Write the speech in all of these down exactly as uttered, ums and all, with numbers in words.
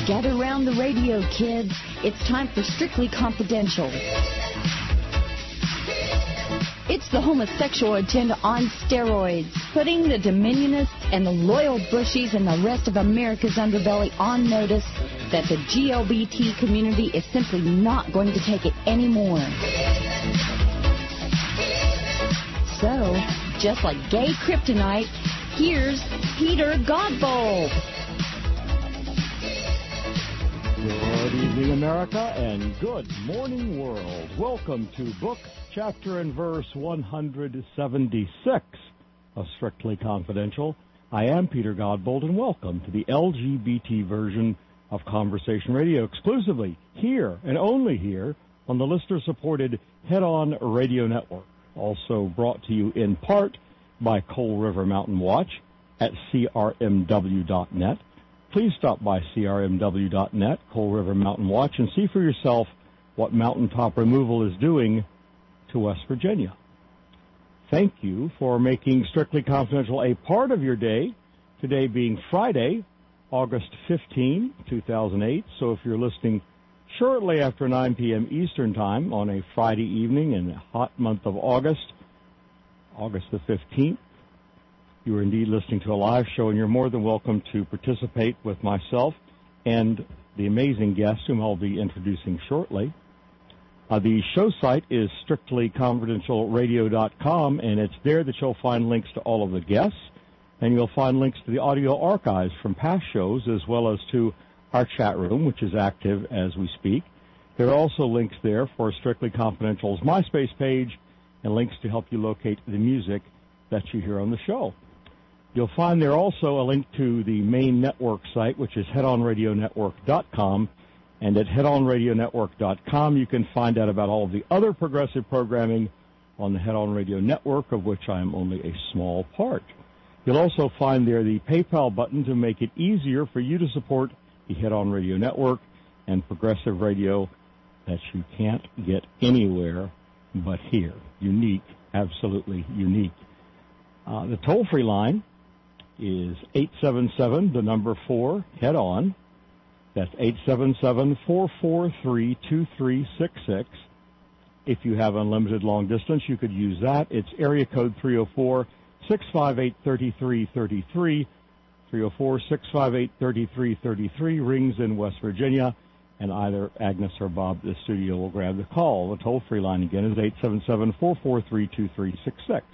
Gather around the radio, kids. It's time for Strictly Confidential. It's the homosexual agenda on steroids, putting the Dominionists and the loyal Bushies and the rest of America's underbelly on notice that the G L B T community is simply not going to take it anymore. So, just like gay kryptonite, here's Peter Godbold. Good evening, America, and good morning, world. Welcome to book, chapter, and verse one seventy-six of Strictly Confidential. I am Peter Godbold, and welcome to the L G B T version of Conversation Radio, exclusively here and only here on the listener-supported Head On Radio Network. Also brought to you in part by Coal River Mountain Watch at C R M W dot net. Please stop by C R M W dot net, Coal River Mountain Watch, and see for yourself what mountaintop removal is doing to West Virginia. Thank you for making Strictly Confidential a part of your day, today being Friday, August fifteenth, two thousand eight. So if you're listening shortly after nine p.m. Eastern Time on a Friday evening in the hot month of August, August the fifteenth, you are indeed listening to a live show, and you're more than welcome to participate with myself and the amazing guest whom I'll be introducing shortly. Uh, the show site is strictly confidential radio dot com, and it's there that you'll find links to all of the guests, and you'll find links to the audio archives from past shows, as well as to our chat room, which is active as we speak. There are also links there for Strictly Confidential's MySpace page and links to help you locate the music that you hear on the show. You'll find there also a link to the main network site, which is head on radio network dot com. And at head on radio network dot com, you can find out about all of the other progressive programming on the Head On Radio Network, of which I am only a small part. You'll also find there the PayPal button to make it easier for you to support the Head On Radio Network and progressive radio that you can't get anywhere but here. Unique, absolutely unique. Uh, the toll-free line is eight seven seven, the number four, head on. That's eight seven seven, four four three, two three six six. If you have unlimited long distance, you could use that. It's area code three oh four, six five eight, three three three three. three oh four, six five eight, three three three three rings in West Virginia, and either Agnes or Bob at the studio will grab the call. The toll-free line again is eight seven seven, four four three, two three six six.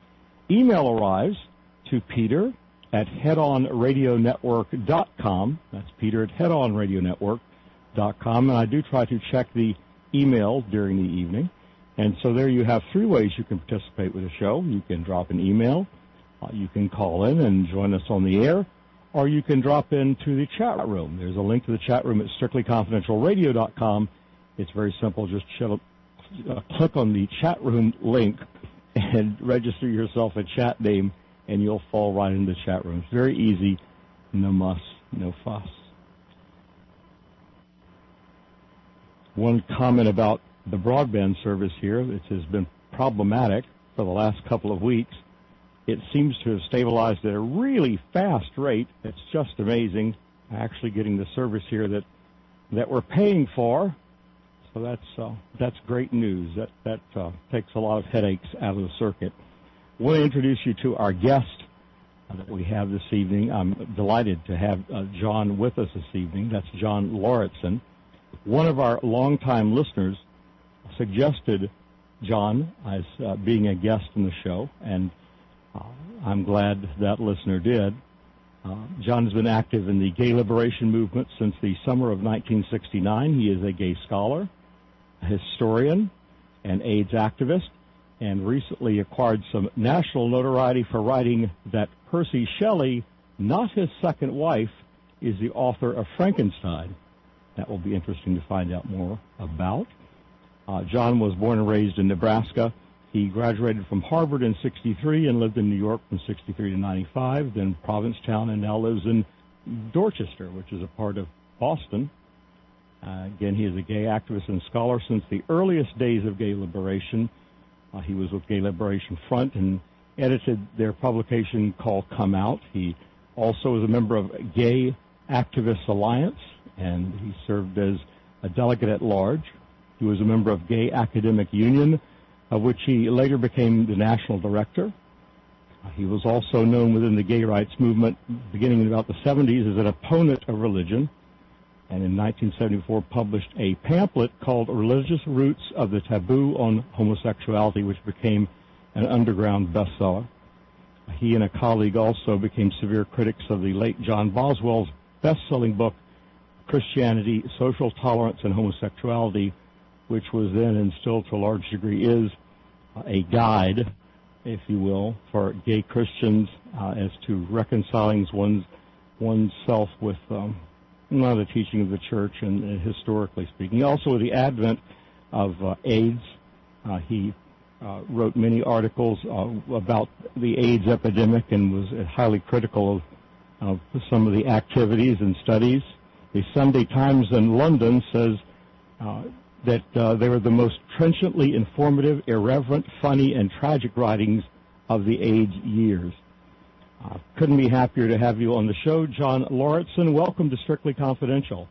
Email arrives to Peter at head on radio network dot com. That's Peter at head on radio network dot com. And I do try to check the email during the evening. And so there you have three ways you can participate with the show. You can drop an email, uh, you can call in and join us on the air, or you can drop into the chat room. There's a link to the chat room at strictly confidential radio dot com. It's very simple. Just chill, uh, click on the chat room link and register yourself a chat name, and you'll fall right into the chat room. It's very easy, no muss, no fuss. One comment about the broadband service here, it has been problematic for the last couple of weeks. It seems to have stabilized at a really fast rate. It's just amazing, actually getting the service here that that we're paying for. So that's uh, that's great news. That that uh, takes a lot of headaches out of the circuit. I want to introduce you to our guest that we have this evening. I'm delighted to have uh, John with us this evening. That's John Lauritsen. One of our longtime listeners suggested John as uh, being a guest in the show, and uh, I'm glad that listener did. Uh, John has been active in the gay liberation movement since the summer of nineteen sixty-nine. He is a gay scholar, a historian, and AIDS activist, and recently acquired some national notoriety for writing that Percy Shelley, not his second wife, is the author of Frankenstein. That will be interesting to find out more about. Uh, John was born and raised in Nebraska. He graduated from Harvard in sixty-three and lived in New York from sixty-three to ninety-five, then Provincetown, and now lives in Dorchester, which is a part of Boston. Uh, again, he is a gay activist and scholar since the earliest days of gay liberation. Uh, he was with Gay Liberation Front and edited their publication called Come Out. He also is a member of Gay Activists Alliance and he served as a delegate at large. He was a member of Gay Academic Union, of which he later became the national director. He was also known within the gay rights movement beginning in about the seventies as an opponent of religion, and in nineteen seventy-four published a pamphlet called Religious Roots of the Taboo on Homosexuality, which became an underground bestseller. He and a colleague also became severe critics of the late John Boswell's best-selling book, Christianity, Social Tolerance, and Homosexuality, which was then and still to a large degree is a guide, if you will, for gay Christians uh, as to reconciling one's oneself with um, not the teaching of the church and uh, historically speaking. Also, with the advent of uh, AIDS, uh, he uh, wrote many articles uh, about the AIDS epidemic and was highly critical of, of some of the activities and studies. The Sunday Times in London says uh, that uh, they were the most trenchantly informative, irreverent, funny, and tragic writings of the AIDS years. Uh, couldn't be happier to have you on the show, John Lauritsen. Welcome to Strictly Confidential.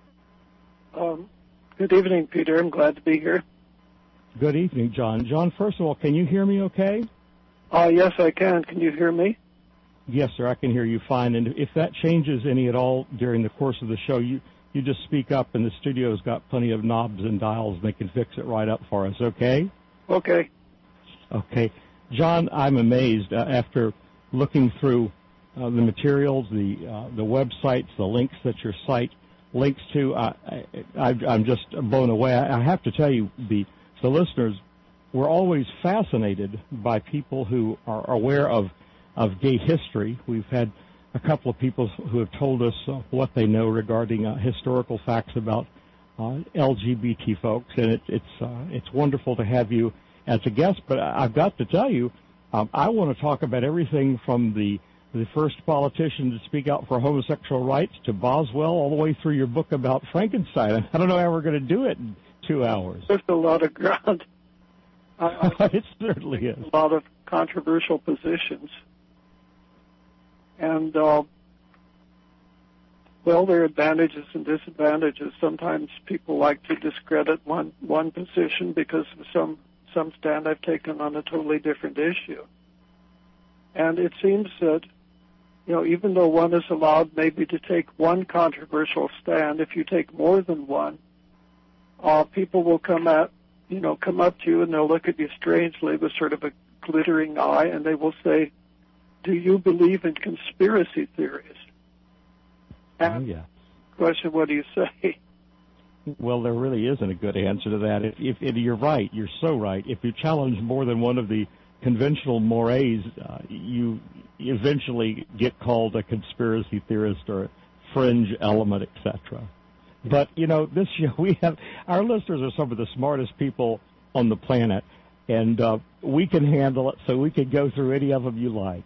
Um, good evening, Peter. I'm glad to be here. Good evening, John. John, first of all, can you hear me okay? Uh, yes, I can. Can you hear me? Yes, sir, I can hear you fine. And if that changes any at all during the course of the show, you, you just speak up, and the studio's got plenty of knobs and dials, and they can fix it right up for us, okay? Okay. Okay. John, I'm amazed uh, after looking through uh, the materials, the uh, the websites, the links that your site links to. Uh, I, I'm just blown away. I have to tell you, the, the listeners, we're always fascinated by people who are aware of, of gay history. We've had a couple of people who have told us uh, what they know regarding uh, historical facts about uh, L G B T folks, and it, it's uh, it's wonderful to have you as a guest. But I've got to tell you, um, I want to talk about everything from the the first politician to speak out for homosexual rights to Boswell, all the way through your book about Frankenstein. I don't know how we're going to do it in two hours. There's a lot of ground. I, I it certainly is. A lot of controversial positions. And, uh, well, there are advantages and disadvantages. Sometimes people like to discredit one, one position because of some, some stand I've taken on a totally different issue. And it seems that, you know, even though one is allowed maybe to take one controversial stand, if you take more than one, uh, people will come at, you know, come up to you and they'll look at you strangely with sort of a glittering eye, and they will say, do you believe in conspiracy theories? And oh, yeah. Question, what do you say? Well, there really isn't a good answer to that. If, if, if you're right, you're so right. If you challenge more than one of the conventional mores, uh, you eventually get called a conspiracy theorist or a fringe element, et cetera. But, you know, this year we have, our listeners are some of the smartest people on the planet, and uh, we can handle it, so we can go through any of them you like.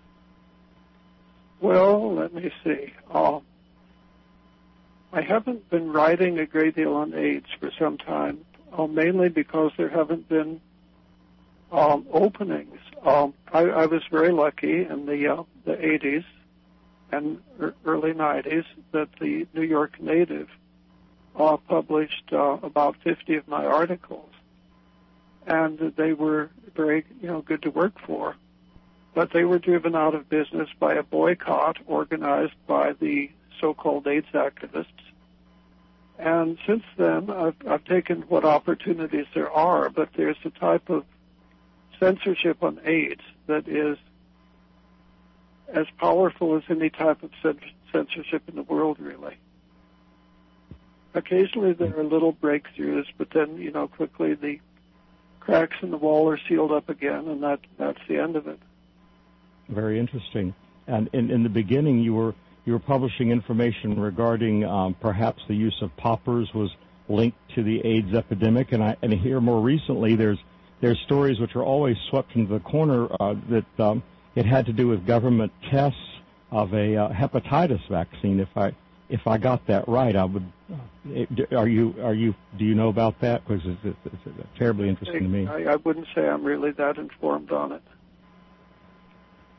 Well, let me see. Uh, I haven't been writing a great deal on AIDS for some time, uh, mainly because there haven't been um, openings. Um, I, I was very lucky in the uh, the eighties and early nineties that the New York Native uh, published uh, about fifty of my articles, and they were very, you know, good to work for. But they were driven out of business by a boycott organized by the so-called AIDS activists. And since then, I've, I've taken what opportunities there are, but there's a type of censorship on AIDS that is as powerful as any type of censorship in the world, really. Occasionally there are little breakthroughs, but then, you know, quickly the cracks in the wall are sealed up again, and that that's the end of it. Very interesting. And in, in the beginning, you were you were publishing information regarding um, perhaps the use of poppers was linked to the AIDS epidemic, and I and here more recently, there's there's stories which are always swept into the corner uh, that um, it had to do with government tests of a uh, hepatitis vaccine. If I if I got that right, I would. Uh, are you are you do you know about that? Because it's, it's, it's terribly interesting to me. I, I wouldn't say I'm really that informed on it.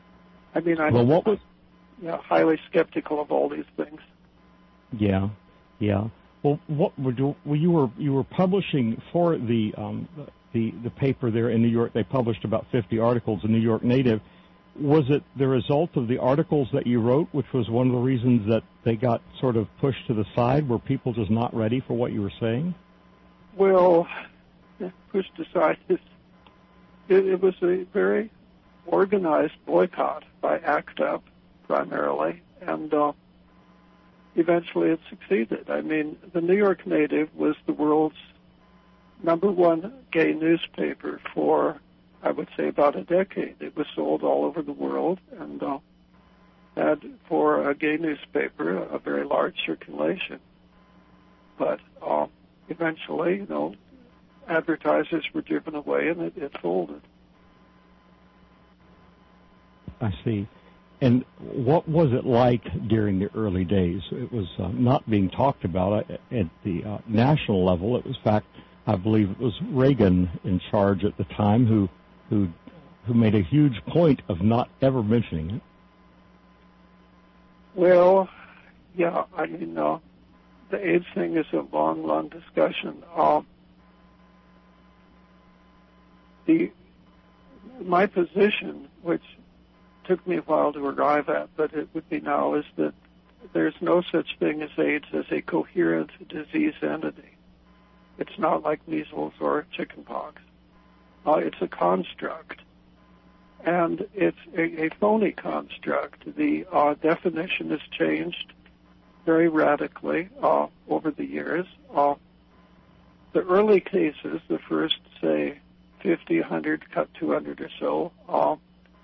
I mean, I'm well, what was, you know, highly skeptical of all these things. Yeah. Yeah. Well, what were you, well, you were you were publishing for the um, the the paper there in New York. They published about fifty articles in New York Native. Was it the result of the articles that you wrote, which was one of the reasons that they got sort of pushed to the side? Were people just not ready for what you were saying? Well, pushed aside. It, it was a very organized boycott by ACT UP primarily, and uh, eventually it succeeded. I mean, the New York Native was the world's number one gay newspaper for, I would say, about a decade. It was sold all over the world and uh, had, for a gay newspaper, a very large circulation. But uh, eventually, you know, advertisers were driven away and it, it folded. I see. And what was it like during the early days? It was uh, not being talked about at, at the uh, national level. It was, in fact, I believe it was Reagan in charge at the time who who who made a huge point of not ever mentioning it. Well, yeah, I mean, uh, the AIDS thing is a long, long discussion. Uh, the my position, which took me a while to arrive at, but it would be now, is that there's no such thing as AIDS as a coherent disease entity. It's not like measles or chickenpox. Uh, it's a construct, and it's a, a phony construct. The uh, definition has changed very radically uh, over the years. Uh, the early cases, the first, say, fifty, one hundred, cut two hundred or so, uh,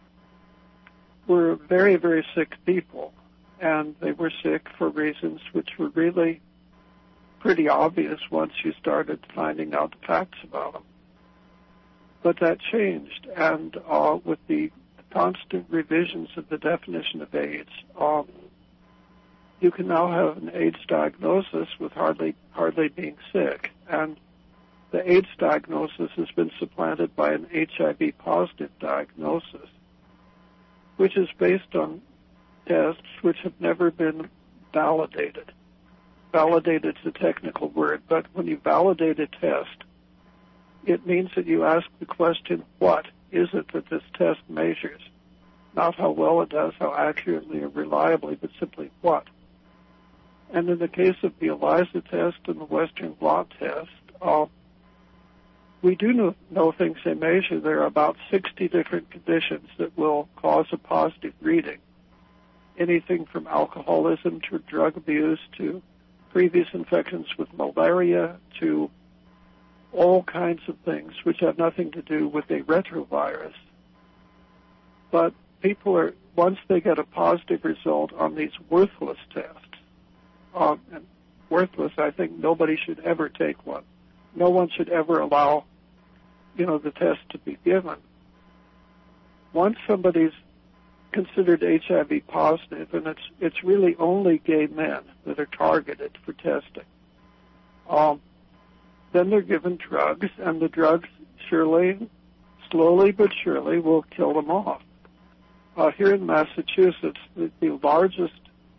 were very, very sick people, and they were sick for reasons which were really pretty obvious once you started finding out the facts about them. But that changed, and uh, with the constant revisions of the definition of AIDS, um, you can now have an AIDS diagnosis with hardly hardly being sick, and the AIDS diagnosis has been supplanted by an H I V positive diagnosis, which is based on tests which have never been validated. Validated is a technical word, but when you validate a test, it means that you ask the question, what is it that this test measures? Not how well it does, how accurately or reliably, but simply what. And in the case of the ELISA test and the Western blot test, uh, we do know, know things they measure. There are about sixty different conditions that will cause a positive reading. Anything from alcoholism to drug abuse to previous infections with malaria to all kinds of things which have nothing to do with a retrovirus. But people are, once they get a positive result on these worthless tests, um, and worthless, I think nobody should ever take one. No one should ever allow, you know, the test to be given. Once somebody's considered H I V positive, and it's it's really only gay men that are targeted for testing, um, then they're given drugs, and the drugs surely, slowly but surely, will kill them off. Uh, here in Massachusetts, the, the largest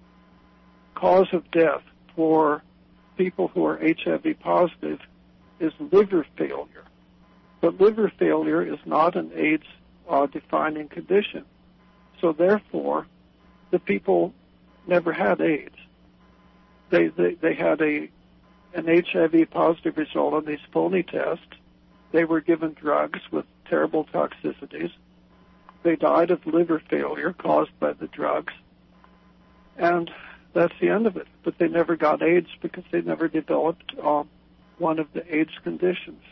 cause of death for people who are H I V positive is liver failure. But liver failure is not an AIDS-defining uh, condition. So therefore, the people never had AIDS. They they, they had a an H I V positive result on these phony tests. They were given drugs with terrible toxicities. They died of liver failure caused by the drugs. And that's the end of it. But they never got AIDS because they never developed uh, one of the AIDS conditions.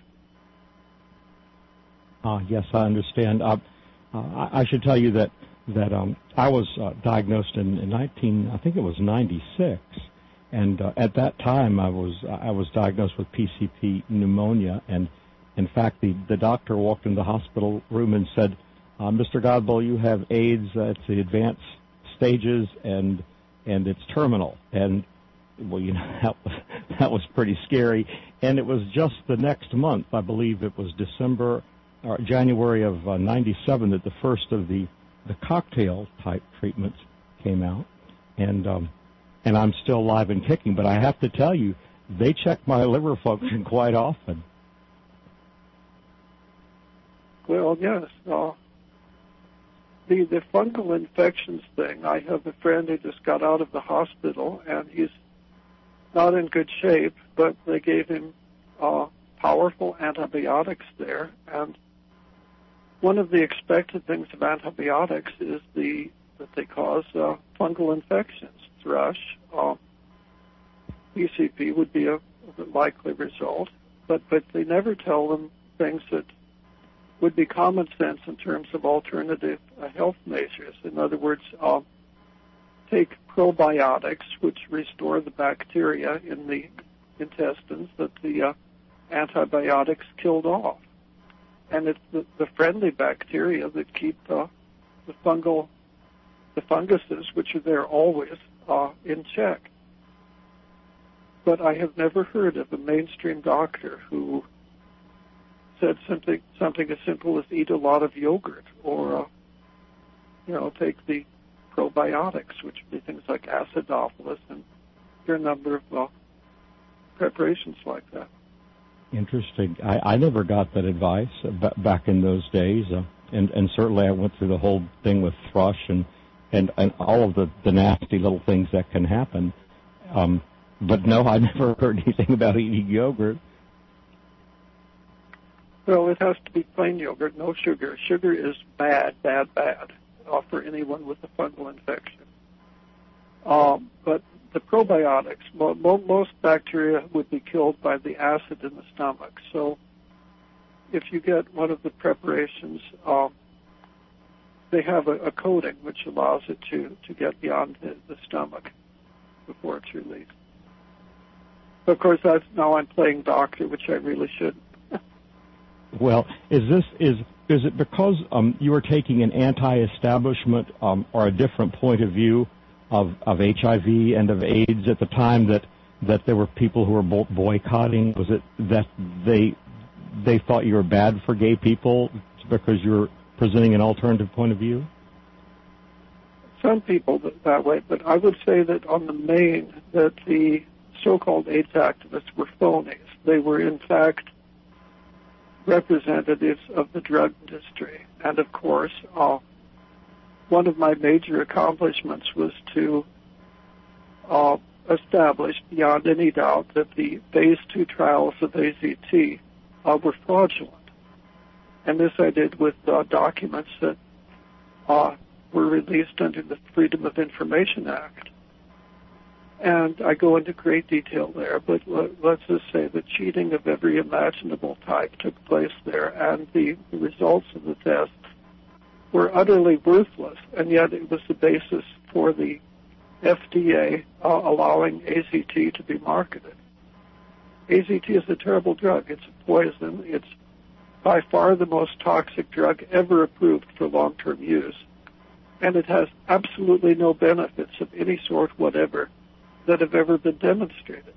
Uh, yes, I understand. Uh, uh, I, I should tell you that that um, I was uh, diagnosed in, in nineteen, I think it was ninety-six, and uh, at that time I was I was diagnosed with P C P pneumonia, and in fact the, the doctor walked in the hospital room and said, uh, "Mister Godboll, you have AIDS. Uh, it's the advanced stages, and and it's terminal." And well, you know, that was, that was pretty scary. And it was just the next month, I believe it was December or January of uh, ninety-seven, that the first of the, the cocktail type treatments came out. And um, and I'm still alive and kicking. But I have to tell you, they check my liver function quite often. Well, yes. Uh, the, the fungal infections thing, I have a friend who just got out of the hospital, and he's not in good shape, but they gave him uh, powerful antibiotics there. And one of the expected things of antibiotics is the that they cause uh, fungal infections. Thrush, uh, P C P would be a, a likely result, but, but they never tell them things that would be common sense in terms of alternative uh, health measures. In other words, uh, take probiotics, which restore the bacteria in the intestines that the uh, antibiotics killed off. And it's the, the friendly bacteria that keep uh, the fungal, the funguses, which are there always, uh, in check. But I have never heard of a mainstream doctor who said something something as simple as eat a lot of yogurt or, uh, you know, take the probiotics, which would be things like acidophilus, and there are a number of uh, preparations like that. Interesting. I, I never got that advice b- back in those days, uh, and, and certainly I went through the whole thing with thrush and, and, and all of the, the nasty little things that can happen. Um, but no, I never heard anything about eating yogurt. Well, it has to be plain yogurt, no sugar. Sugar is bad, bad, bad uh, for anyone with a fungal infection. Um, but the probiotics, mo- most bacteria would be killed by the acid in the stomach. So if you get one of the preparations, um, they have a, a coating which allows it to, to get beyond the, the stomach before it's released. Of course, that's now I'm playing doctor, which I really shouldn't. Well, is this is is it because um, you were taking an anti-establishment um, or a different point of view of, of H I V and of AIDS at the time that that there were people who were boycotting? Was it that they they thought you were bad for gay people because you were presenting an alternative point of view? Some people that way, but I would say that on the main that the so-called AIDS activists were phonies. They were in fact representatives of the drug industry. And of course, uh, one of my major accomplishments was to uh, establish beyond any doubt that the phase two trials of A Z T uh, were fraudulent. And this I did with uh, documents that uh, were released under the Freedom of Information Act. And I go into great detail there, but let's just say the cheating of every imaginable type took place there, and the, the results of the tests were utterly worthless, and yet it was the basis for the F D A uh, allowing A Z T to be marketed. A Z T is a terrible drug. It's a poison. It's by far the most toxic drug ever approved for long-term use, and it has absolutely no benefits of any sort whatever that have ever been demonstrated.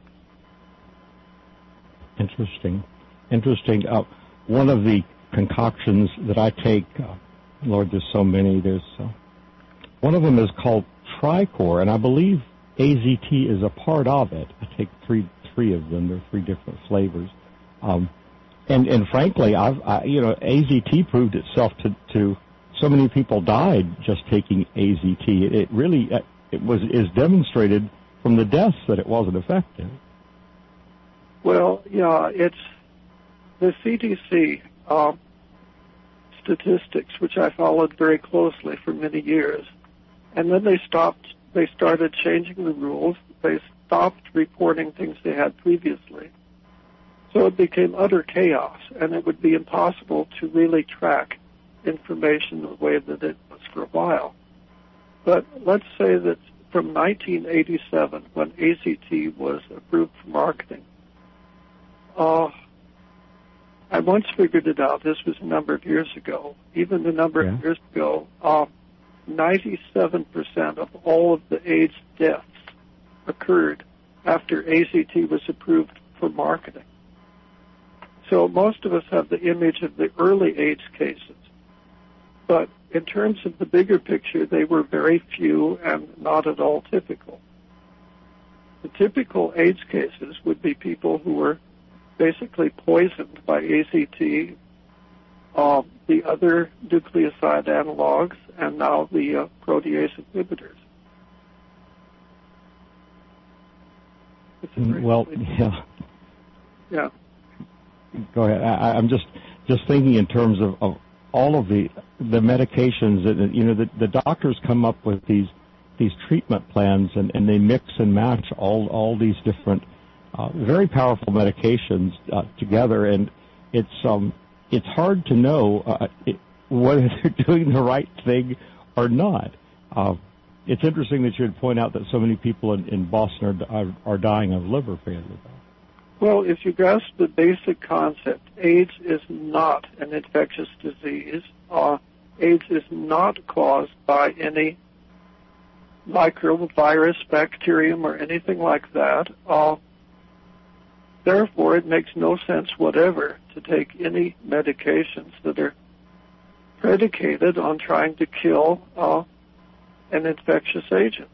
Interesting. Interesting. Uh, one of the concoctions that I take, uh, Lord, there's so many. There's uh, one of them is called Tricor, and I believe A Z T is a part of it. I take three three of them. There are three different flavors. Um, and, and frankly, I've, I, you know, A Z T proved itself to, to so many people died just taking A Z T. It, it really uh, it was is demonstrated from the deaths that it wasn't effective. Well, yeah, it's the C D C uh, statistics, which I followed very closely for many years, and then they stopped. They started changing the rules. They stopped reporting things they had previously, so it became utter chaos, and it would be impossible to really track information the way that it was for a while. But let's say that from nineteen eighty-seven, when A Z T was approved for marketing, uh, I once figured it out. This was a number of years ago. Even a number yeah. of years ago, uh, ninety-seven percent of all of the AIDS deaths occurred after A Z T was approved for marketing. So most of us have the image of the early AIDS cases. But in terms of the bigger picture, they were very few and not at all typical. The typical AIDS cases would be people who were basically poisoned by A C T, uh, the other nucleoside analogs, and now the uh, protease inhibitors. Well, yeah. Yeah. Go ahead. I, I'm just just thinking in terms of, of all of the the medications that, you know, the, the doctors come up with these these treatment plans, and, and they mix and match all all these different uh, very powerful medications uh, together, and it's um it's hard to know uh, it, whether they're doing the right thing or not. Uh, it's interesting that you would point out that so many people in, in Boston are, are are dying of liver failure. Well, if you grasp the basic concept, AIDS is not an infectious disease. Uh, AIDS is not caused by any microbe, virus, bacterium, or anything like that. Uh, therefore, it makes no sense whatever to take any medications that are predicated on trying to kill uh, an infectious agent.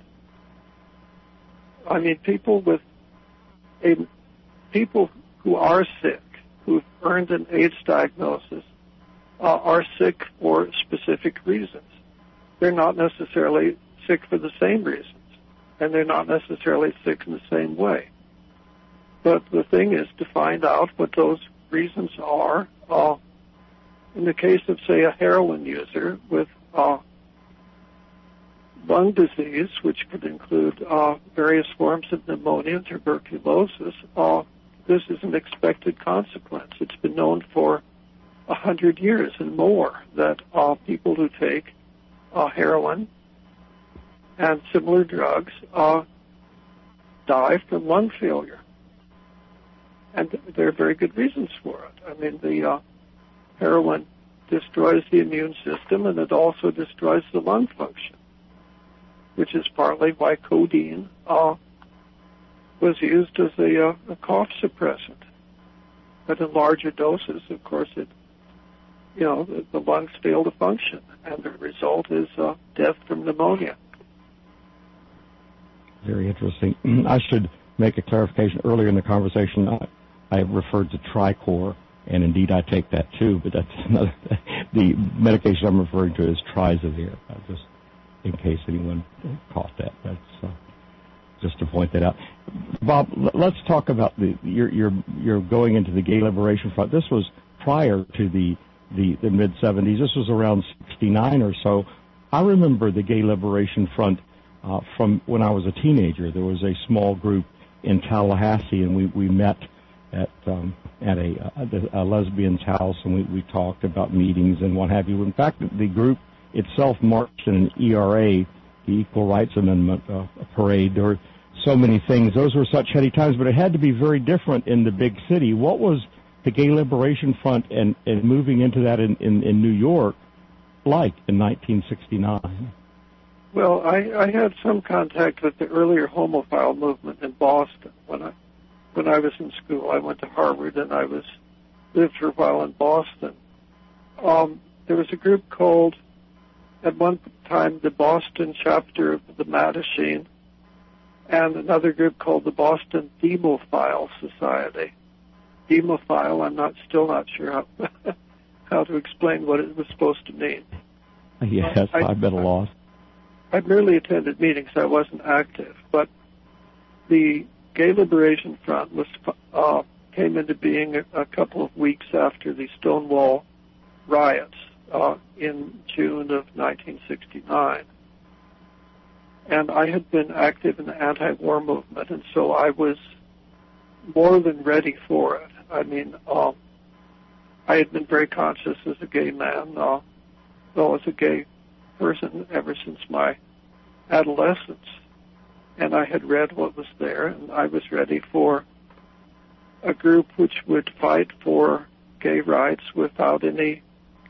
I mean, people with a people who are sick, who've earned an AIDS diagnosis, uh, are sick for specific reasons. They're not necessarily sick for the same reasons, and they're not necessarily sick in the same way. But the thing is to find out what those reasons are. Uh, in the case of, say, a heroin user with uh, lung disease, which could include uh, various forms of pneumonia and tuberculosis, uh, this is an expected consequence. It's been known for a hundred years and more that uh, people who take uh, heroin and similar drugs uh, die from lung failure. And there are very good reasons for it. I mean, the uh, heroin destroys the immune system, and it also destroys the lung function, which is partly why codeine uh, was used as a, uh, a cough suppressant. But in larger doses, of course, it, you know, the, the lungs fail to function, and the result is uh, death from pneumonia. Very interesting. I should make a clarification. Earlier in the conversation, I, I referred to Tricor, and indeed I take that too, but that's another. The medication I'm referring to is Trizavir, uh, just in case anyone caught that. That's uh, just to point that out. Bob, let's talk about the you're you're you're going into the Gay Liberation Front. This was prior to the the, the mid seventies. This was around sixty-nine or so. I remember the Gay Liberation Front uh, from when I was a teenager. There was a small group in Tallahassee, and we, we met at um, at a, a, a lesbian's house, and we, we talked about meetings and what have you. In fact, the group itself marched in an E R A, the Equal Rights Amendment uh, parade. There were so many things. Those were such heady times, but it had to be very different in the big city. What was the Gay Liberation Front and, and moving into that in, in, in New York like in nineteen sixty-nine? Well, I, I had some contact with the earlier homophile movement in Boston when I when I was in school. I went to Harvard, and I was lived for a while in Boston. Um, there was a group called, at one time, the Boston chapter of the Mattachine, and another group called the Boston Demophile Society. Demophile, I'm not still not sure how how to explain what it was supposed to mean. Yes, uh, I, I've been a loss. I merely attended meetings. I wasn't active, but the Gay Liberation Front was uh, came into being a, a couple of weeks after the Stonewall riots uh, in June of nineteen sixty-nine. And I had been active in the anti-war movement, and so I was more than ready for it. I mean, um, I had been very conscious as a gay man, uh, though as a gay person ever since my adolescence. And I had read what was there, and I was ready for a group which would fight for gay rights without any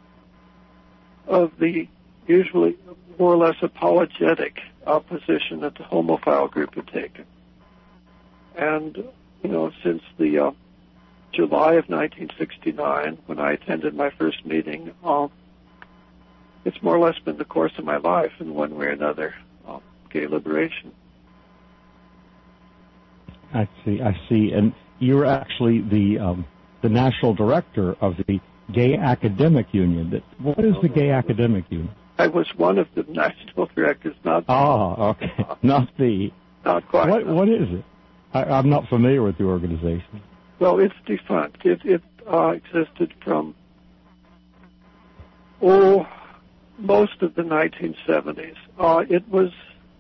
of the usually more or less apologetic opposition that the homophile group had taken. And, you know, since the uh, July of nineteen sixty-nine, when I attended my first meeting, uh, it's more or less been the course of my life in one way or another, uh, gay liberation. I see, I see. And you're actually the um, the national director of the Gay Academic Union. What is the Gay Academic Union? I was one of the national directors, not the... Oh, okay. Uh, not the... Not quite. What, what is it? I, I'm not familiar with the organization. Well, it's defunct. It, it uh, existed from, oh, most of the nineteen seventies. Uh, it was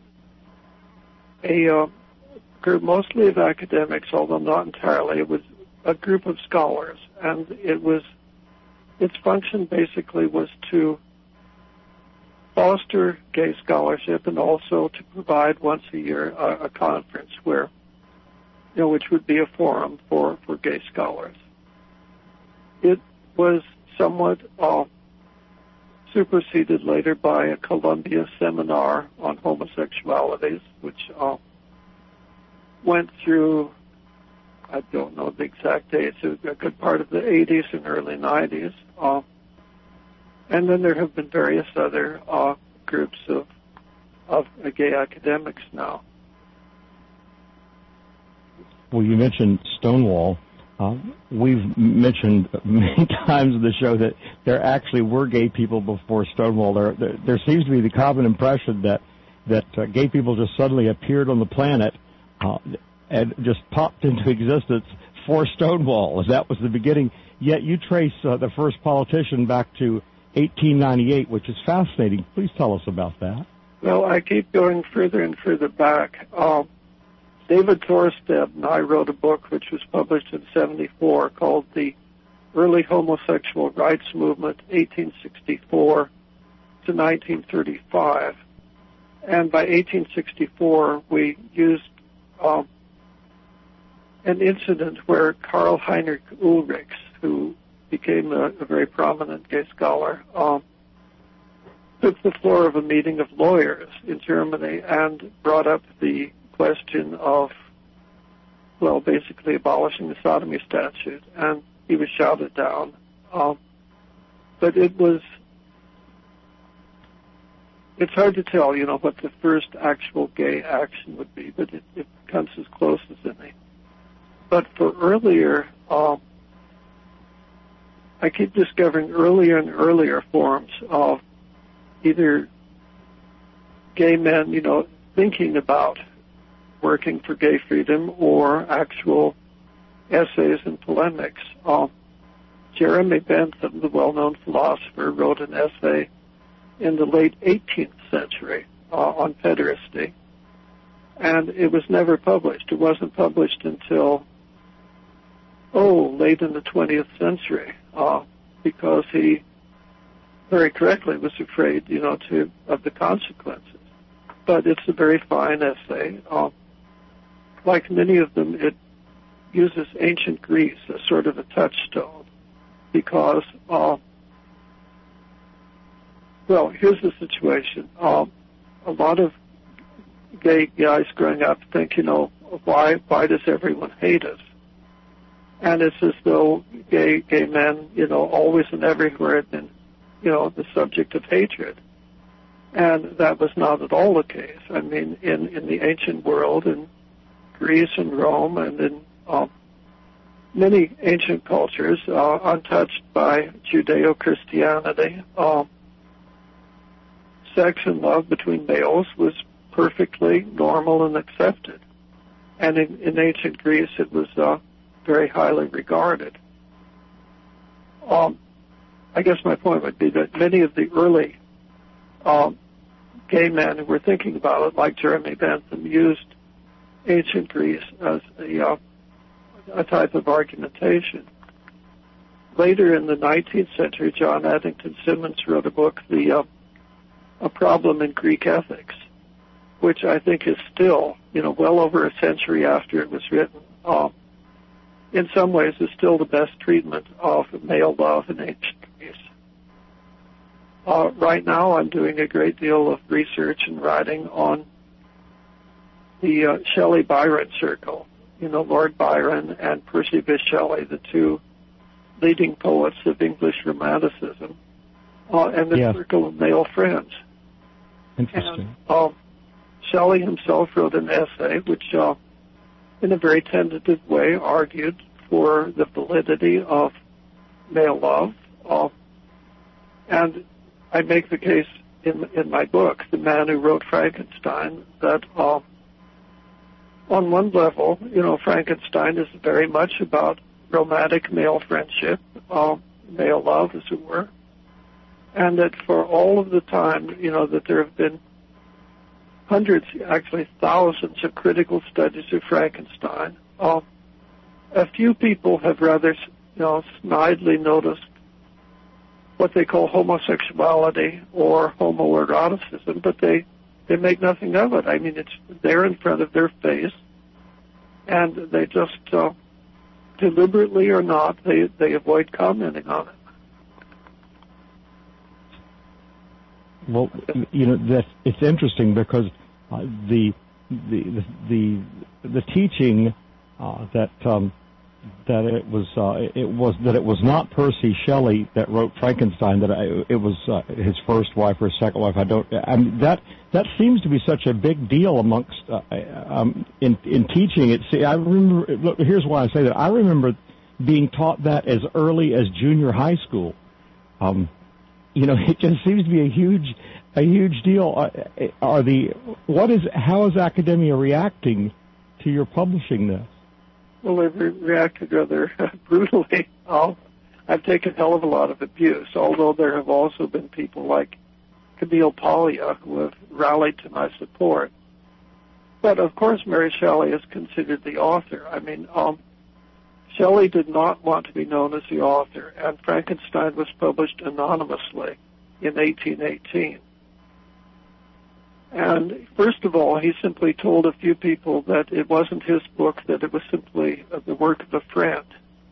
a uh, group mostly of academics, although not entirely. It was a group of scholars, and it was its function basically was to foster gay scholarship and also to provide once a year a, a conference where, you know, which would be a forum for, for gay scholars. It was somewhat uh, superseded later by a Columbia seminar on homosexualities, which uh, went through, I don't know the exact dates, a good part of the eighties and early nineties. Uh, and then there have been various other uh, groups of, of uh, gay academics now. Well, you mentioned Stonewall. Uh, we've mentioned many times in the show that there actually were gay people before Stonewall. There, there, there seems to be the common impression that that uh, gay people just suddenly appeared on the planet uh, and just popped into existence for Stonewall, as that was the beginning. Yet you trace uh, the first politician back to eighteen ninety-eight, which is fascinating. Please tell us about that. Well, I keep going further and further back. Uh, David Thorstead and I wrote a book which was published in seventy-four called The Early Homosexual Rights Movement, eighteen sixty-four to nineteen thirty-five. And by eighteen sixty-four, we used uh, an incident where Karl Heinrich Ulrichs, who became a, a very prominent gay scholar, um, took the floor of a meeting of lawyers in Germany and brought up the question of, well, basically abolishing the sodomy statute, and he was shouted down. Um, but it was, it's hard to tell, you know, what the first actual gay action would be, but it, it comes as close as any. But for earlier, um, I keep discovering earlier and earlier forms of either gay men, you know, thinking about working for gay freedom or actual essays and polemics. Um, Jeremy Bentham, the well-known philosopher, wrote an essay in the late eighteenth century uh, on pederasty, and it was never published. It wasn't published until oh, late in the twentieth century, uh, because he very correctly was afraid, you know, to of the consequences. But it's a very fine essay. Uh, like many of them, it uses ancient Greece as sort of a touchstone, because, uh, well, here's the situation. Uh, a lot of gay guys growing up think, you know, why why does everyone hate us? And it's as though gay gay men, you know, always and everywhere have been, you know, the subject of hatred. And that was not at all the case. I mean, in, in the ancient world, in Greece and Rome, and in uh, many ancient cultures, uh, untouched by Judeo-Christianity, uh, sex and love between males was perfectly normal and accepted. And in, in ancient Greece, it was uh, very highly regarded. Um, I guess my point would be that many of the early um, gay men who were thinking about it, like Jeremy Bentham, used ancient Greece as a, uh, a type of argumentation. Later in the nineteenth century, John Addington Symonds wrote a book, The uh, A Problem in Greek Ethics, which I think is still, you know, well over a century after it was written, uh, in some ways is still the best treatment of male love in ancient Greece. Uh, right now I'm doing a great deal of research and writing on the uh, Shelley-Byron circle, you know, Lord Byron and Percy Bysshe Shelley, the two leading poets of English Romanticism, uh, and the yeah. circle of male friends. Interesting. And, uh, Shelley himself wrote an essay which uh, in a very tentative way, argued for the validity of male love. Uh, and I make the case in, in my book, The Man Who Wrote Frankenstein, that uh, on one level, you know, Frankenstein is very much about romantic male friendship, uh, male love, as it were, and that for all of the time, you know, that there have been hundreds, actually thousands of critical studies of Frankenstein, uh, a few people have rather, you know, snidely noticed what they call homosexuality or homoeroticism, but they, they make nothing of it. I mean, it's there in front of their face, and they just, uh, deliberately or not, they, they avoid commenting on it. Well, you know, that it's interesting because uh, the, the the the teaching uh, that um, that it was uh, it was that it was not Percy Shelley that wrote Frankenstein, that I, it was uh, his first wife or second wife. I don't. I mean, that that seems to be such a big deal amongst uh, um, in in teaching it. See, I remember. Look, here's why I say that. I remember being taught that as early as junior high school. Um, You know, it just seems to be a huge, a huge deal. Are the what is how is academia reacting to your publishing this? Well, they've re- reacted rather brutally. Oh, I've taken a hell of a lot of abuse, although there have also been people like Camille Paglia who have rallied to my support. But of course, Mary Shelley is considered the author. I mean, um, Shelley did not want to be known as the author, and Frankenstein was published anonymously in eighteen eighteen. And first of all, he simply told a few people that it wasn't his book, that it was simply the work of a friend.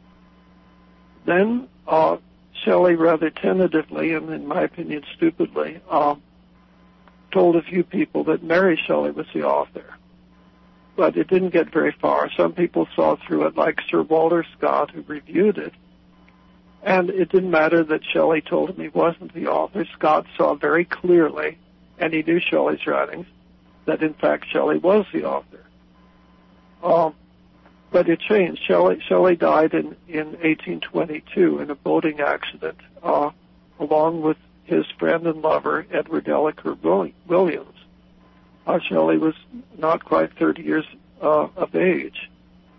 Then uh, Shelley rather tentatively, and in my opinion stupidly, uh, told a few people that Mary Shelley was the author. But it didn't get very far. Some people saw through it, like Sir Walter Scott, who reviewed it. And it didn't matter that Shelley told him he wasn't the author. Scott saw very clearly, and he knew Shelley's writings, that in fact Shelley was the author. Um, but it changed. Shelley, Shelley died in, in eighteen twenty-two in a boating accident, uh, along with his friend and lover, Edward Ellicott Williams. Uh, Shelley was not quite thirty years uh, of age.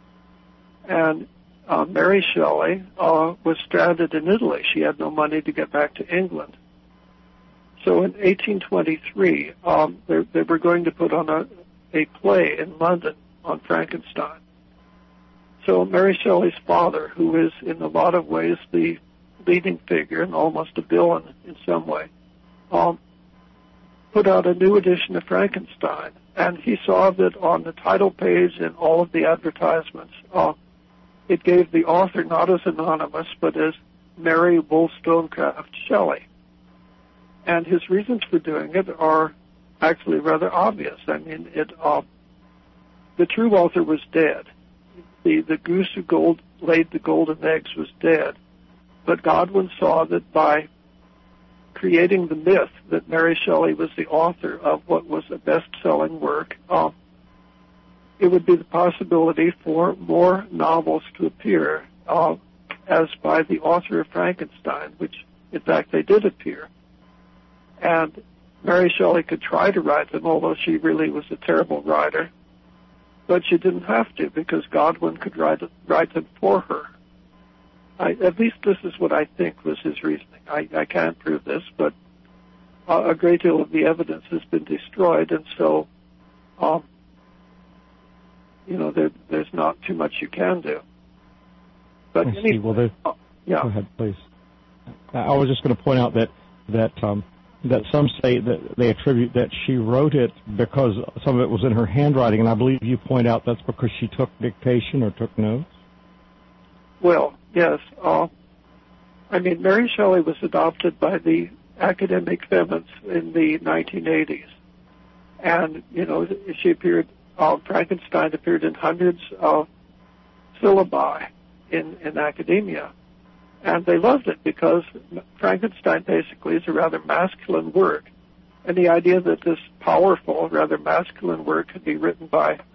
And uh, Mary Shelley uh, was stranded in Italy. She had no money to get back to England. So in eighteen twenty-three, um, they, they were going to put on a, a play in London on Frankenstein. So Mary Shelley's father, who is in a lot of ways the leading figure and almost a villain in some way, um, put out a new edition of Frankenstein, and he saw that on the title page and all of the advertisements, uh, it gave the author not as anonymous, but as Mary Wollstonecraft Shelley. And his reasons for doing it are actually rather obvious. I mean, it uh, the true author was dead. The, the goose who gold, laid the golden eggs was dead. But Godwin saw that by creating the myth that Mary Shelley was the author of what was a best-selling work, uh, it would be the possibility for more novels to appear uh, as by the author of Frankenstein, which, in fact, they did appear. And Mary Shelley could try to write them, although she really was a terrible writer, but she didn't have to because Godwin could write, write them for her. I, at least this is what I think was his reasoning. I, I can't prove this, but uh, a great deal of the evidence has been destroyed, and so, um, you know, there, there's not too much you can do. But I anyway, see. Well, there, uh, yeah. Go ahead, please. I was just going to point out that that um, that some say that they attribute that she wrote it because some of it was in her handwriting, and I believe you point out that's because she took dictation or took notes. Well, yes. Uh, I mean, Mary Shelley was adopted by the academic feminists in the nineteen eighties. And, you know, she appeared, uh, Frankenstein appeared in hundreds of syllabi in, in academia. And they loved it because Frankenstein basically is a rather masculine work. And the idea that this powerful, rather masculine work could be written by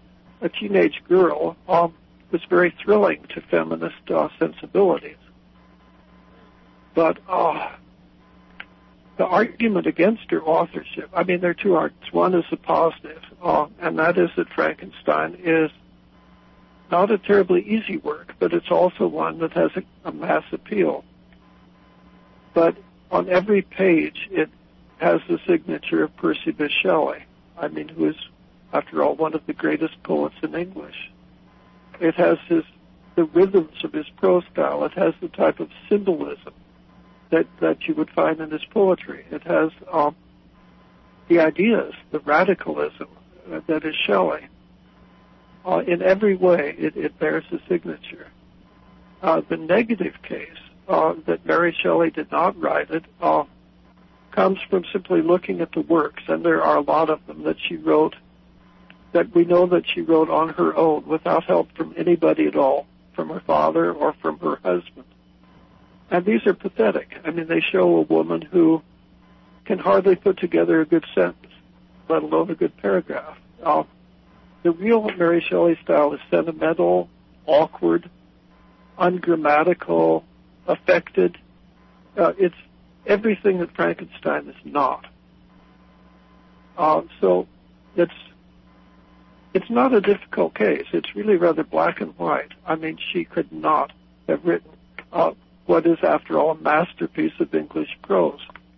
a teenage girl, um, was very thrilling to feminist uh, sensibilities. But uh, the argument against her authorship, I mean, there are two arguments. One is the positive, uh, and that is that Frankenstein is not a terribly easy work, but it's also one that has a, a mass appeal. But on every page, it has the signature of Percy Bysshe Shelley, I mean, who is, after all, one of the greatest poets in English. It has his, the rhythms of his prose style. It has the type of symbolism that, that you would find in his poetry. It has um, the ideas, the radicalism uh, that is Shelley. Uh, in every way, it, it bears a signature. Uh, the negative case, uh, that Mary Shelley did not write it, uh, comes from simply looking at the works, and there are a lot of them that she wrote, that we know that she wrote on her own without help from anybody at all, from her father or from her husband. And these are pathetic. I mean, they show a woman who can hardly put together a good sentence, let alone a good paragraph. Uh, the real Mary Shelley style is sentimental, awkward, ungrammatical, affected. Uh, it's everything that Frankenstein is not. Uh, so it's it's not a difficult case. It's really rather black and white. I mean, she could not have written uh, what is, after all, a masterpiece of English prose.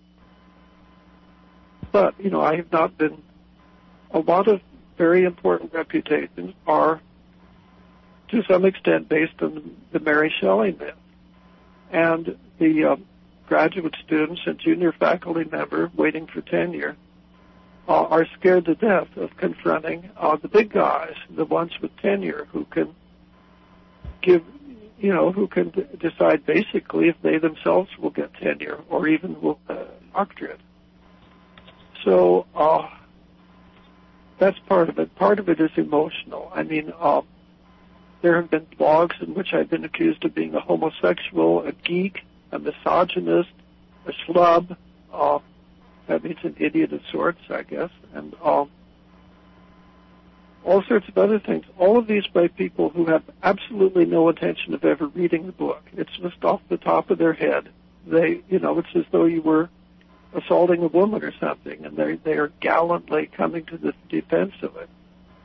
But, you know, I have not been... A lot of very important reputations are, to some extent, based on the Mary Shelley myth. And the uh, graduate students and junior faculty member waiting for tenure uh, are scared to death of confronting uh, the big guys, the ones with tenure, who can give, you know, who can d- decide basically if they themselves will get tenure or even will get a doctorate. So uh, that's part of it. Part of it is emotional. I mean, uh, there have been blogs in which I've been accused of being a homosexual, a geek, a misogynist, a schlub. Uh, that means an idiot of sorts, I guess, and uh, all sorts of other things. All of these by people who have absolutely no intention of ever reading the book. It's just off the top of their head. They, you know, it's as though you were assaulting a woman or something, and they they are gallantly coming to the defense of it.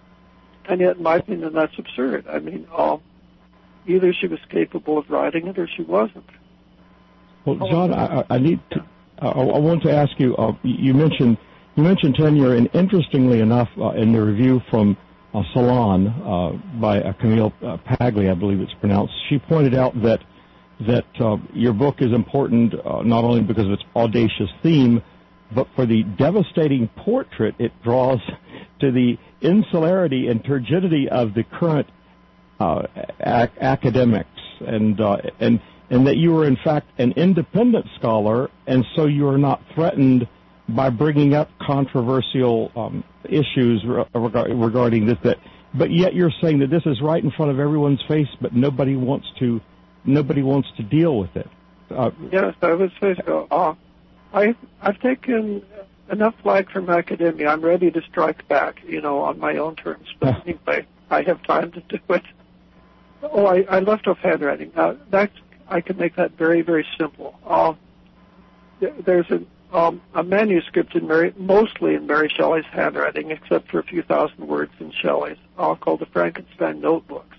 And yet, in my opinion, that's absurd. I mean, uh, either she was capable of writing it or she wasn't. Well, John, I, I need to. Uh, I want to ask you. Uh, you mentioned you mentioned tenure, and interestingly enough, uh, in the review from uh, Salon uh, by uh, Camille uh, Paglia, I believe it's pronounced, she pointed out that that uh, your book is important uh, not only because of its audacious theme, but for the devastating portrait it draws to the insularity and turgidity of the current uh, ac- academics, and uh, and and that you are in fact an independent scholar, and so you are not threatened by bringing up controversial um, issues re- regarding this. That, but yet you're saying that this is right in front of everyone's face, but nobody wants to nobody wants to deal with it. Uh, yes, I would say so. Uh, I I've taken enough flack from academia. I'm ready to strike back, you know, on my own terms. But anyway, I have time to do it. Oh, I, I left off handwriting. Uh, that's, I can make that very, very simple. Uh, there's a, um, a manuscript in Mary, mostly in Mary Shelley's handwriting, except for a few thousand words in Shelley's, uh, called the Frankenstein Notebooks.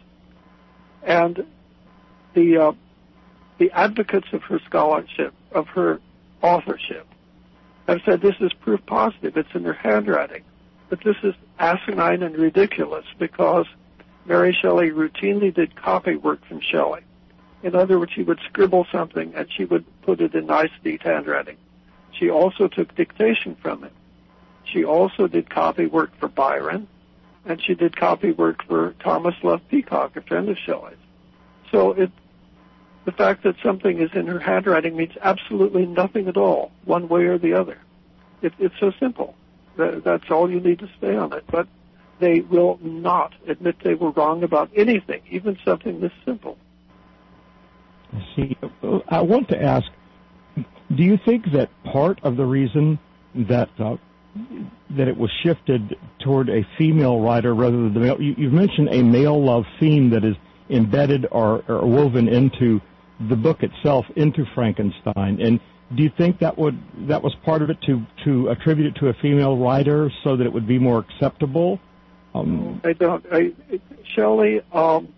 And the uh, the advocates of her scholarship, of her authorship, have said this is proof positive. It's in her handwriting. But this is asinine and ridiculous because Mary Shelley routinely did copy work from Shelley. In other words, she would scribble something and she would put it in nice, neat handwriting. She also took dictation from it. She also did copy work for Byron, and she did copy work for Thomas Love Peacock, a friend of Shelley's. So it, the fact that something is in her handwriting means absolutely nothing at all, one way or the other. It, it's so simple. That, that's all you need to say on it. But they will not admit they were wrong about anything, even something this simple. I see. I want to ask, do you think that part of the reason that uh, that it was shifted toward a female writer rather than the male. You, you've mentioned a male love theme that is embedded or, or woven into the book itself, into Frankenstein. And do you think that would that was part of it, to to attribute it to a female writer so that it would be more acceptable? Um, I don't. I, Shelley um,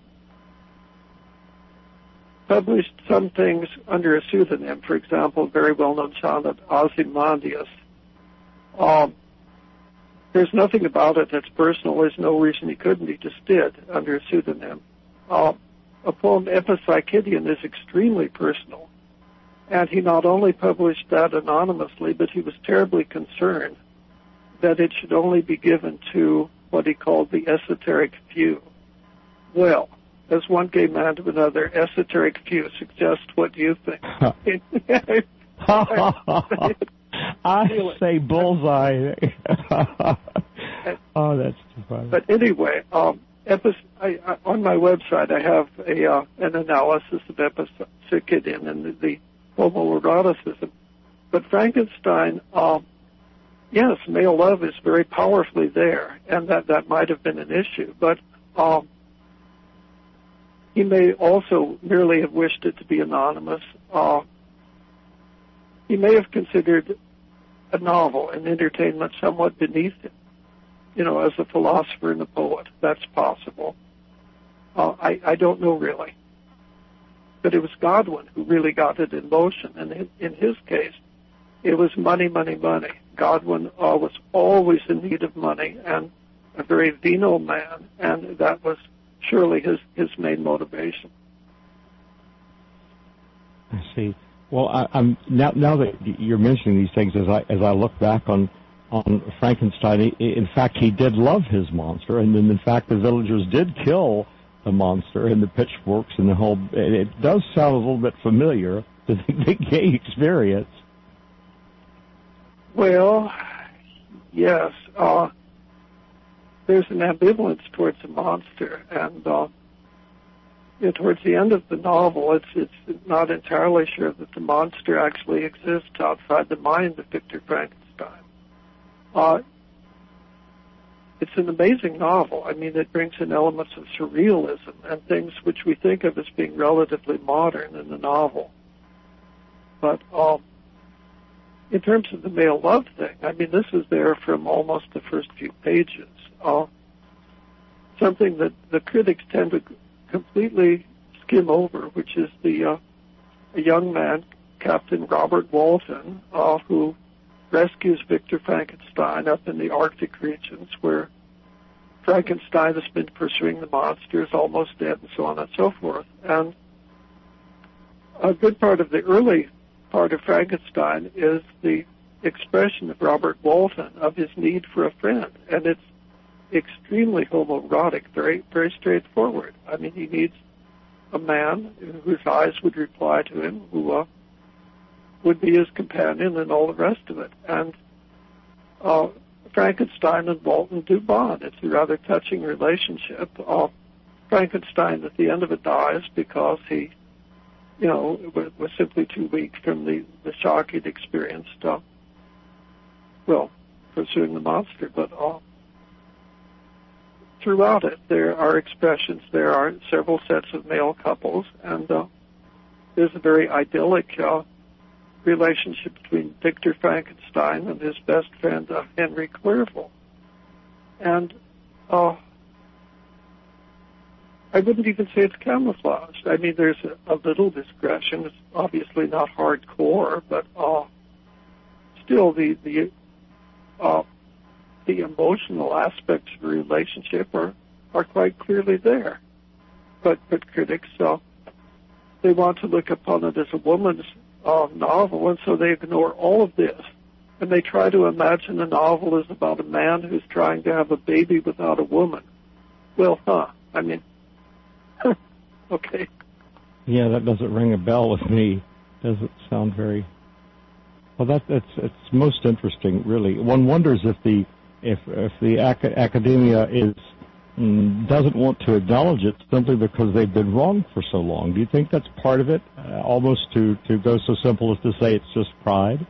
published some things under a pseudonym. For example, a very well-known sonnet, Ozymandias. Um, there's nothing about it that's personal. There's no reason he couldn't. He just did under a pseudonym. Uh, a poem, Epipsychidion, is extremely personal. And he not only published that anonymously, but he was terribly concerned that it should only be given to what he called the esoteric few. Well, as one gay man to another, esoteric few suggests, what do you think? I say bullseye. Oh, that's too funny. But anyway, um, Epis, I, I, on my website, I have a uh, an analysis of Epipsychidion and the, the homoeroticism. But Frankenstein, um, yes, male love is very powerfully there, and that, that might have been an issue. But um, he may also merely have wished it to be anonymous. Uh, he may have considered a novel and entertainment somewhat beneath him, you know, as a philosopher and a poet. That's possible. Uh, I, I don't know really. But it was Godwin who really got it in motion. And in, in his case, it was money, money, money. Godwin uh, was always in need of money and a very venal man, and that was surely his, his main motivation. I see. Well, I, I'm now now that you're mentioning these things, as I as I look back on on Frankenstein, he, in fact, he did love his monster, and then in fact the villagers did kill the monster and the pitchforks and the whole. It, it does sound a little bit familiar to the, the gay experience. Well, yes. Uh, there's an ambivalence towards the monster, and uh, you know, towards the end of the novel, it's it's not entirely sure that the monster actually exists outside the mind of Victor Frankenstein. Uh, it's an amazing novel. I mean, it brings in elements of surrealism and things which we think of as being relatively modern in the novel. But um, in terms of the male love thing, I mean, this is there from almost the first few pages. Uh, something that the critics tend to completely skim over, which is the uh, a young man, Captain Robert Walton, uh, who rescues Victor Frankenstein up in the Arctic regions, where Frankenstein has been pursuing the monster, is almost dead, and so on and so forth. And a good part of the early part of Frankenstein is the expression of Robert Walton of his need for a friend, and it's extremely homoerotic, very, very straightforward. I mean, he needs a man whose eyes would reply to him, who uh, would be his companion and all the rest of it. And uh, Frankenstein and Walton do bond. It's a rather touching relationship. Uh, Frankenstein, at the end of it, dies because he, you know, was, was simply too weak from the, the shock he'd experienced, uh, well, pursuing the monster. But uh, throughout it, there are expressions. There are several sets of male couples, and uh, there's a very idyllic uh, relationship between Victor Frankenstein and his best friend, uh, Henry Clerval. And uh, I wouldn't even say it's camouflaged. I mean, there's a, a little discretion. It's obviously not hardcore, but uh, still the the uh, the emotional aspects of the relationship are, are quite clearly there. But but critics, uh, they want to look upon it as a woman's uh, novel, and so they ignore all of this. And they try to imagine a novel as about a man who's trying to have a baby without a woman. Well, huh, I mean, okay. Yeah, that doesn't ring a bell with me. Doesn't sound very... Well, that, that's it's most interesting, really. One wonders if the if if the ac- academia is mm, doesn't want to acknowledge it simply because they've been wrong for so long. Do you think that's part of it? Uh, almost to, to go so simple as to say it's just pride?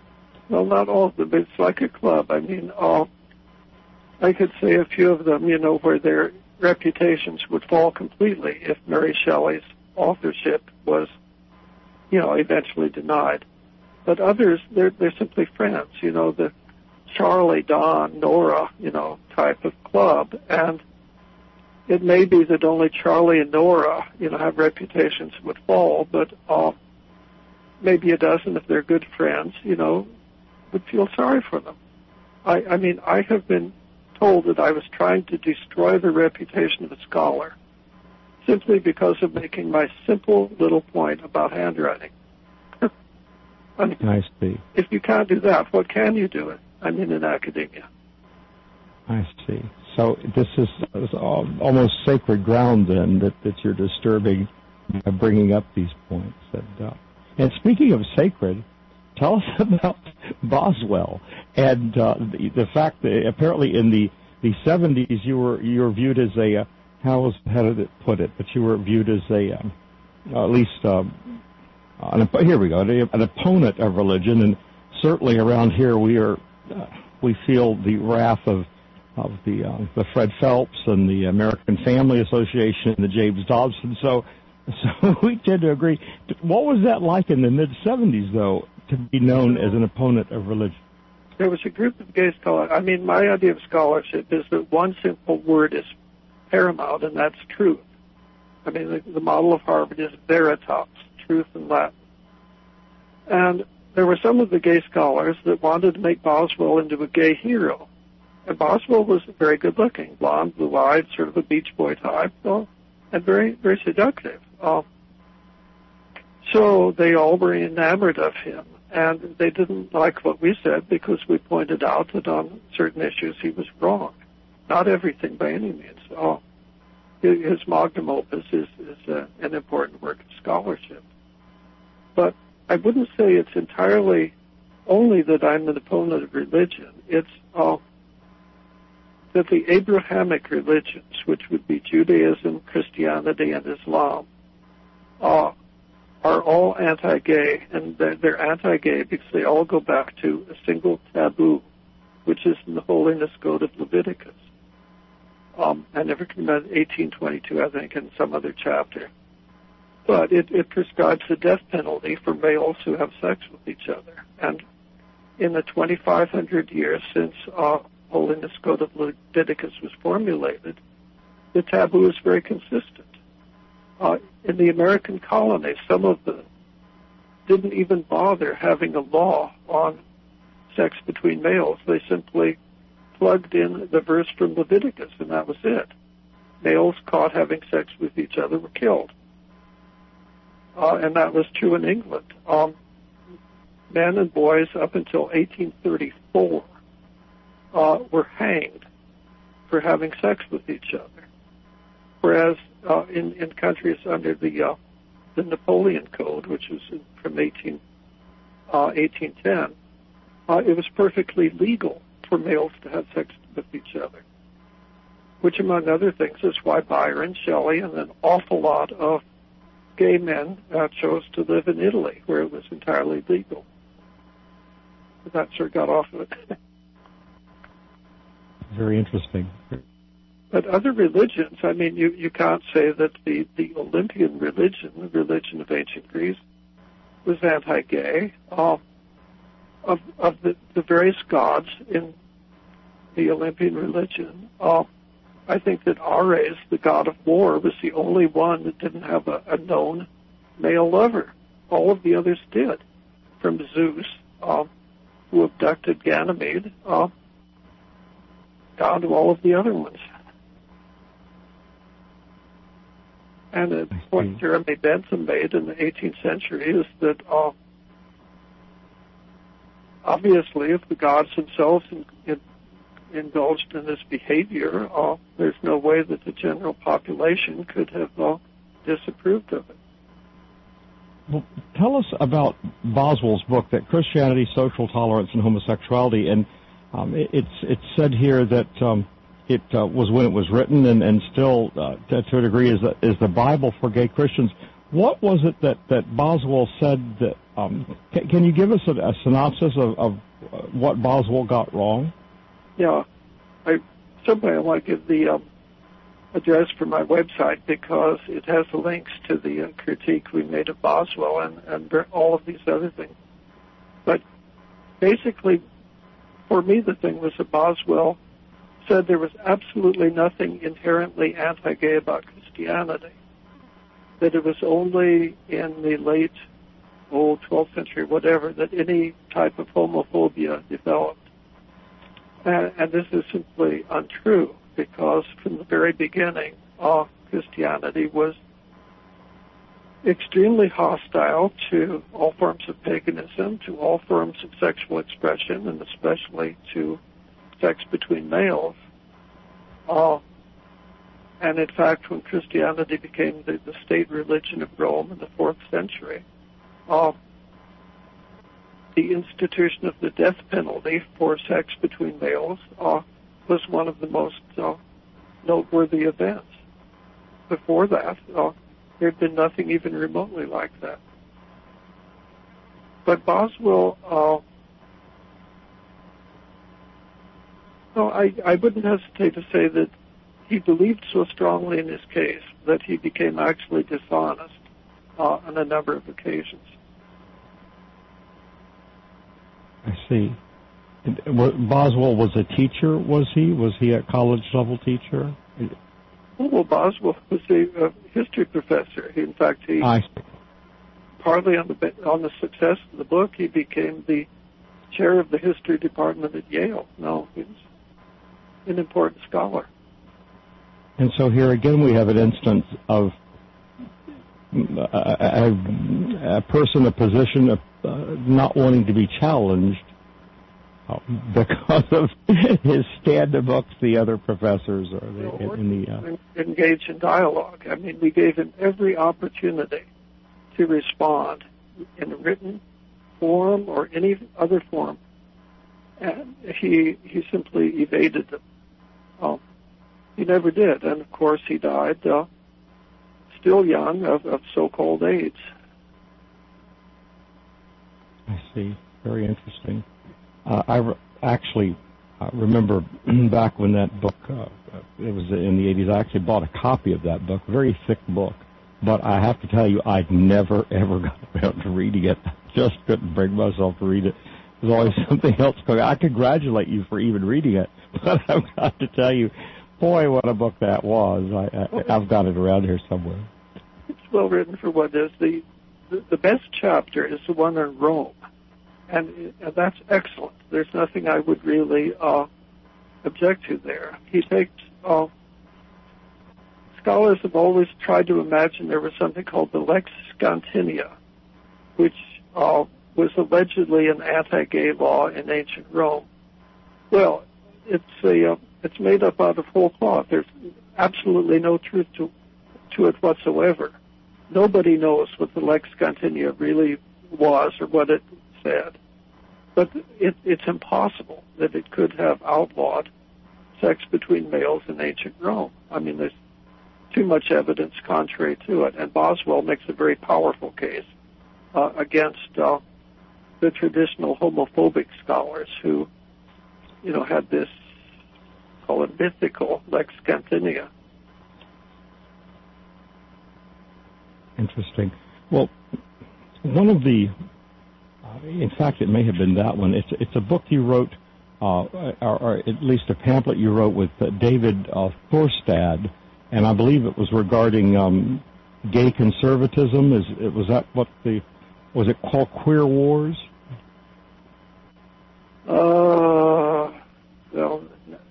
well, not all of them, but it's like a club. I mean, uh, I could say a few of them, you know, where their reputations would fall completely if Mary Shelley's authorship was, you know, eventually denied. But others, they're, they're simply friends, you know, the Charlie, Don, Nora, you know, type of club. And it may be that only Charlie and Nora, you know, have reputations would fall, but uh, maybe a dozen, if they're good friends, you know, would feel sorry for them. I, I mean, I have been told that I was trying to destroy the reputation of a scholar simply because of making my simple little point about handwriting. I mean, I see. If you can't do that, what can you do? I mean, in academia. I see. So this is, is almost sacred ground, then, that, that you're disturbing by bringing up these points. And, uh, and speaking of sacred, tell us about Boswell and uh, the, the fact that apparently in the, the seventies you were you were viewed as a, uh, how, was, how did it put it, but you were viewed as a, um, uh, at least, um, an, here we go, an opponent of religion, and certainly around here we are, uh, we feel the wrath of of the uh, the Fred Phelps and the American Family Association and the James Dobson. So, so we tend to agree. What was that like in the mid seventies, though, to be known as an opponent of religion? There was a group of gay scholars. I mean, my idea of scholarship is that one simple word is paramount, and that's truth. I mean, the, the model of Harvard is veritas, truth in Latin. And there were some of the gay scholars that wanted to make Boswell into a gay hero. And Boswell was very good-looking, blonde, blue-eyed, sort of a Beach Boy type, so, and very, very seductive. Uh, so they all were enamored of him, and they didn't like what we said because we pointed out that on certain issues he was wrong. Not everything by any means. Uh, his magnum opus is, is uh, an important work of scholarship. But I wouldn't say it's entirely only that I'm an opponent of religion. It's uh, that the Abrahamic religions, which would be Judaism, Christianity, and Islam, uh, are all anti-gay, and they're, they're anti-gay because they all go back to a single taboo, which is in the Holiness Code of Leviticus. Um, I never can remember, eighteen twenty-two, I think, in some other chapter. But it, it prescribes the death penalty for males who have sex with each other. And in the twenty-five hundred years since uh, Holiness Code of Leviticus was formulated, the taboo is very consistent. Uh, in the American colonies, some of them didn't even bother having a law on sex between males. They simply plugged in the verse from Leviticus, and that was it. Males caught having sex with each other were killed. Uh, and that was true in England. Um, men and boys up until eighteen thirty-four uh, were hanged for having sex with each other, whereas uh, in, in countries under the uh, the Napoleon Code, which was in, from eighteen ten, uh, it was perfectly legal for males to have sex with each other, which, among other things, is why Byron, Shelley, and an awful lot of gay men uh, chose to live in Italy, where it was entirely legal. That sort of got off of it. Very interesting. But other religions, I mean, you, you can't say that the, the Olympian religion, the religion of ancient Greece, was anti-gay. Uh, of of the, the various gods in the Olympian religion, uh, I think that Ares, the god of war, was the only one that didn't have a, a known male lover. All of the others did, from Zeus, uh, who abducted Ganymede, uh, down to all of the other ones. And the point Jeremy Bentham made in the eighteenth century is that uh, obviously if the gods themselves in, in, indulged in this behavior, uh, there's no way that the general population could have uh, disapproved of it. Well, tell us about Boswell's book, that Christianity, Social Tolerance, and Homosexuality, and um, it, it's it's said here that um, it uh, was when it was written, and, and still uh, to, to a degree is the, is the Bible for gay Christians. What was it that, that Boswell said that, um, can, can you give us a, a synopsis of, of what Boswell got wrong? Yeah. I, somebody I want to give the um, address for my website because it has the links to the uh, critique we made of Boswell and, and all of these other things. But basically, for me, the thing was that Boswell said there was absolutely nothing inherently anti-gay about Christianity, that it was only in the late, old twelfth century, whatever, that any type of homophobia developed. And, and this is simply untrue, because from the very beginning, uh, Christianity was extremely hostile to all forms of paganism, to all forms of sexual expression, and especially to sex between males. Uh, and in fact, when Christianity became the, the state religion of Rome in the fourth century, uh, the institution of the death penalty for sex between males uh, was one of the most uh, noteworthy events. Before that, uh, there had been nothing even remotely like that. But Boswell, uh, no, I, I wouldn't hesitate to say that he believed so strongly in his case that he became actually dishonest uh, on a number of occasions. I see. Boswell was a teacher, was he? Was he a college-level teacher? Well, Boswell was a, a history professor. He, in fact, he I see. partly on the on the success of the book, he became the chair of the history department at Yale. No, he was an important scholar. And so here again we have an instance of a, a, a person, a position of uh, not wanting to be challenged uh, because of his stand amongst the other professors or the, no, in the uh, engage in dialogue. I mean, we gave him every opportunity to respond in a written form or any other form, and he he simply evaded them. Um, he never did, and of course he died uh, still young of, of so-called AIDS. I see. Very interesting. Uh, I re- actually uh, remember back when that book, uh, it was in the eighties, I actually bought a copy of that book, very thick book. But I have to tell you, I'd never, ever got around to reading it. Just couldn't bring myself to read it. There's always something else going on. I congratulate you for even reading it, but I've got to tell you, boy, what a book that was. I, I, I've got it around here somewhere. It's well written for what it is. The, the, the best chapter is the one on Rome, and, and that's excellent. There's nothing I would really uh, object to there. He takes... Uh, Scholars have always tried to imagine there was something called the Lex Scantinia, which uh, was allegedly an anti-gay law in ancient Rome. Well, it's a uh, it's made up out of whole cloth. There's absolutely no truth to to it whatsoever. Nobody knows what the Lex Scantinia really was or what it said, but it, it's impossible that it could have outlawed sex between males in ancient Rome. I mean, there's too much evidence contrary to it, and Boswell makes a very powerful case uh, against uh, the traditional homophobic scholars who, you know, had this, call it mythical Lex Scantinia. Interesting. Well, one of the, uh, in fact, it may have been that one. It's it's a book you wrote, uh, or, or at least a pamphlet you wrote with uh, David uh, Thorstad. And I believe it was regarding um, gay conservatism. Is it was that what the was it called Queer Wars? Uh, well,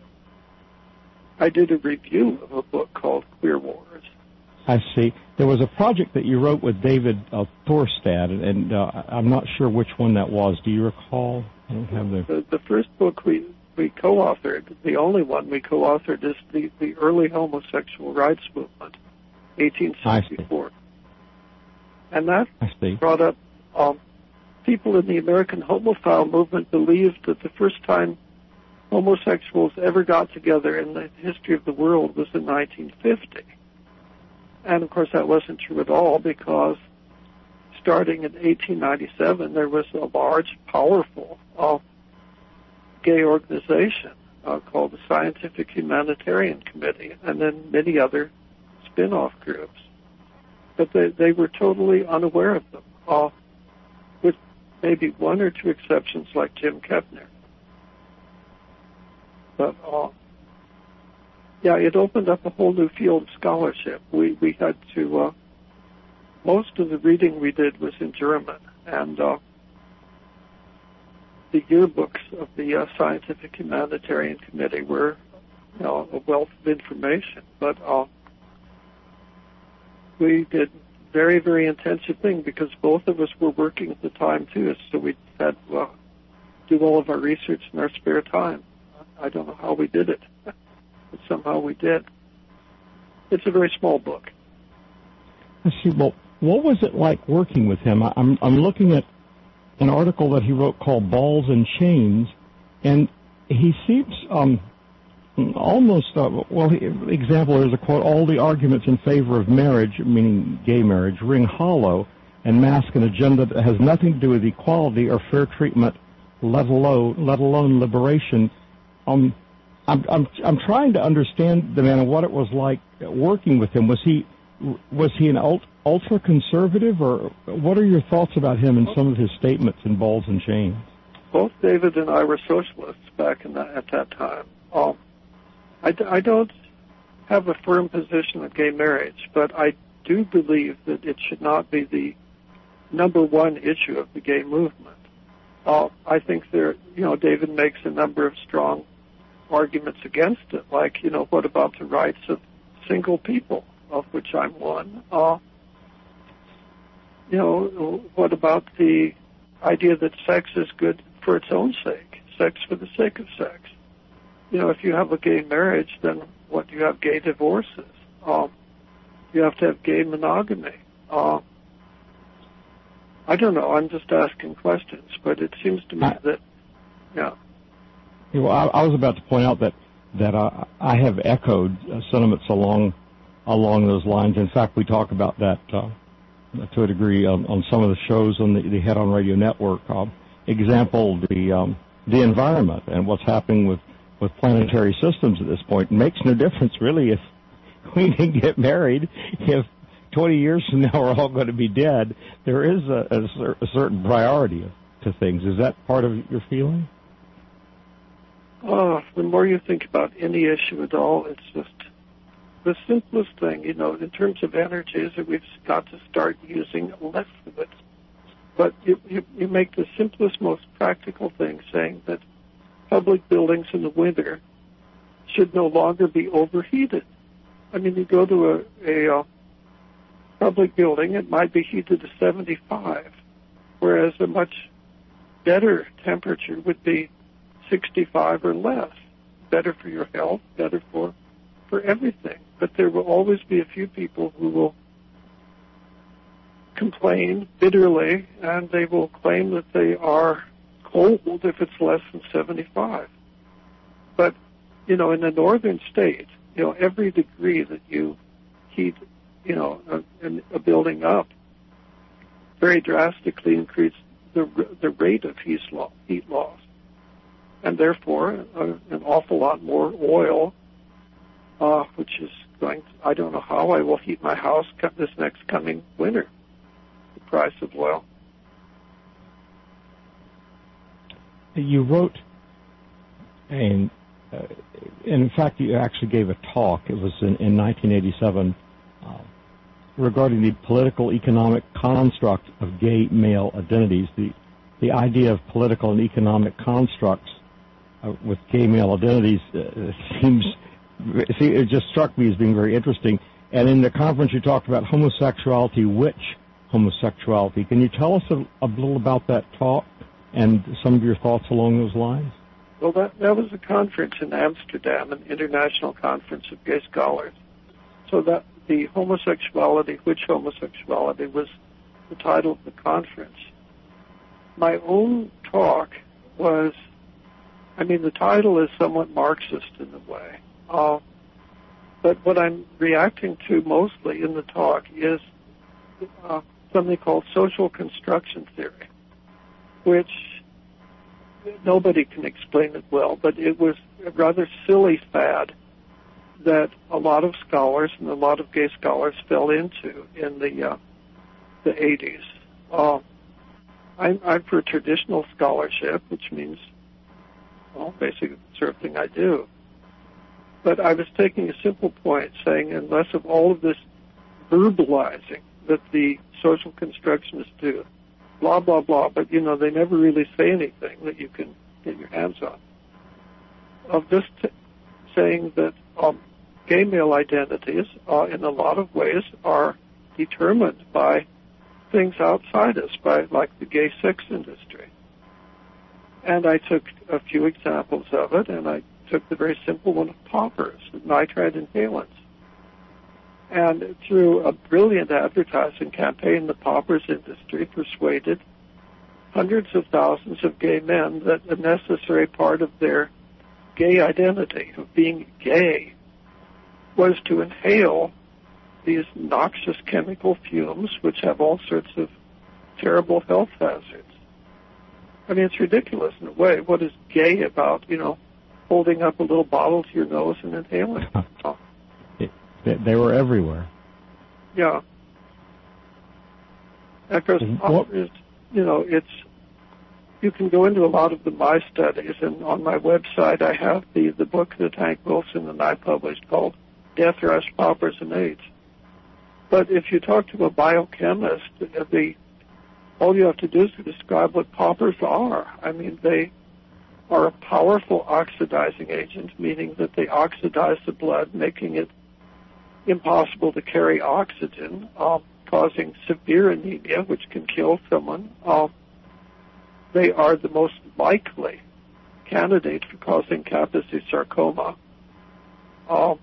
I did a review of a book called Queer Wars. I see. There was a project that you wrote with David uh, Thorstad, and uh, I'm not sure which one that was. Do you recall? I don't have the... the the first book we. we co-authored, the only one we co-authored is the, the early homosexual rights movement, eighteen sixty-four. And that brought up um, people in the American homophile movement believed that the first time homosexuals ever got together in the history of the world was in nineteen fifty. And, of course, that wasn't true at all because starting in eighteen ninety-seven, there was a large, powerful uh, gay organization uh, called the Scientific Humanitarian Committee, and then many other spin-off groups. But they, they were totally unaware of them, uh, with maybe one or two exceptions like Jim Kepner. But, uh, yeah, it opened up a whole new field of scholarship. We, we had to, uh, most of the reading we did was in German, and uh, the yearbooks of the uh, Scientific Humanitarian Committee were, you know, a wealth of information. But uh, we did very, very intensive thing because both of us were working at the time, too, so we had to uh, do all of our research in our spare time. I don't know how we did it, but somehow we did. It's a very small book. I see. Well, what was it like working with him? I'm I'm looking at an article that he wrote called Balls and Chains, and he seems um, almost, uh, well, he, example, there's a quote, all the arguments in favor of marriage, meaning gay marriage, ring hollow and mask an agenda that has nothing to do with equality or fair treatment, let alone, let alone liberation. Um, I'm, I'm, I'm trying to understand the man and what it was like working with him. Was he, was he an ult, ultra-conservative, or what are your thoughts about him and some of his statements in Balls and Chains? Both David and I were socialists back in that, at that time. Um, I, d- I don't have a firm position on gay marriage, but I do believe that it should not be the number one issue of the gay movement. Uh, I think there, you know, David makes a number of strong arguments against it, like, you know, what about the rights of single people, of which I'm one? Uh, you know, what about the idea that sex is good for its own sake, sex for the sake of sex? You know, if you have a gay marriage, then what, you have gay divorces. Um, you have to have gay monogamy. Uh, I don't know, I'm just asking questions, but it seems to me that, yeah. Well, I, I was about to point out that, that uh, I have echoed uh, sentiments along along those lines. In fact, we talk about that uh, to a degree on, on some of the shows on the, the Head On Radio Network. Uh, example, the um, the environment and what's happening with, with planetary systems at this point. It makes no difference, really, if we can get married. If twenty years from now we're all going to be dead, there is a, a, a certain priority to things. Is that part of your feeling? Oh, the more you think about any issue at all, it's just the simplest thing, you know, in terms of energy, is that we've got to start using less of it. But you, you, you make the simplest, most practical thing, saying that public buildings in the winter should no longer be overheated. I mean, you go to a, a uh, public building, it might be heated to seventy-five, whereas a much better temperature would be sixty-five or less. Better for your health, better for for everything. But there will always be a few people who will complain bitterly, and they will claim that they are cold if it's less than seventy-five. But, you know, in a northern state, you know, every degree that you heat, you know, a, a building up very drastically increase the the rate of heat loss, heat loss. And therefore, uh, an awful lot more oil, uh, which is going to, I don't know how I will heat my house this next coming winter, the price of oil. You wrote, and uh, in fact, you actually gave a talk, it was in, in nineteen eighty-seven, uh, regarding the political economic construct of gay male identities, the, the idea of political and economic constructs Uh, with gay male identities uh, seems, see, it just struck me as being very interesting. And in the conference you talked about homosexuality, which homosexuality. Can you tell us a, a little about that talk and some of your thoughts along those lines? Well, that, that was a conference in Amsterdam, an international conference of gay scholars. So that the homosexuality, which homosexuality, was the title of the conference. My own talk was, I mean, the title is somewhat Marxist in a way. Uh, but what I'm reacting to mostly in the talk is uh, something called social construction theory, which nobody can explain it well, but it was a rather silly fad that a lot of scholars and a lot of gay scholars fell into in the uh, the eighties. Uh, I'm, I'm for traditional scholarship, which means, well, basically the sort of thing I do. But I was taking a simple point, saying unless of all of this verbalizing that the social constructionists do, blah, blah, blah, but, you know, they never really say anything that you can get your hands on. Of just t- saying that um, gay male identities, uh, in a lot of ways, are determined by things outside us, by, like, the gay sex industry. And I took a few examples of it, and I took the very simple one of poppers, nitrite inhalants. And through a brilliant advertising campaign, the poppers industry persuaded hundreds of thousands of gay men that a necessary part of their gay identity, of being gay, was to inhale these noxious chemical fumes which have all sorts of terrible health hazards. I mean, it's ridiculous in a way. What is gay about, you know, holding up a little bottle to your nose and inhaling it? it they were everywhere. Yeah. And of course, poppers, you know, it's, you can go into a lot of the my studies, and on my website I have the, the book that Hank Wilson and I published called Death Rush, Poppers, and AIDS. But if you talk to a biochemist, the all you have to do is to describe what poppers are. I mean, they are a powerful oxidizing agent, meaning that they oxidize the blood, making it impossible to carry oxygen, uh, causing severe anemia, which can kill someone. Uh, they are the most likely candidate for causing Kaposi sarcoma. Uh,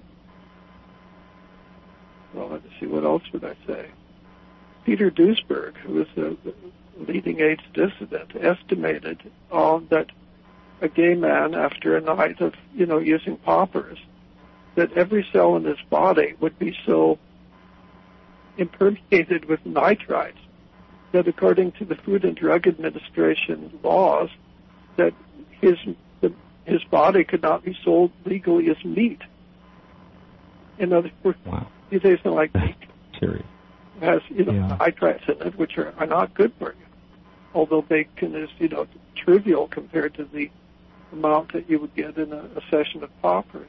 well, let's see, what else would I say? Peter Duesberg, who is a leading AIDS dissident, estimated uh, that a gay man, after a night of, you know, using poppers, that every cell in his body would be so impermeated with nitrites that, according to the Food and Drug Administration laws, that his the, his body could not be sold legally as meat. In other words, wow. It tastes like meat. Serious. It has, you know, yeah. nitrites in it, which are, are not good for you. Although bacon is, you know, trivial compared to the amount that you would get in a, a session of poppers.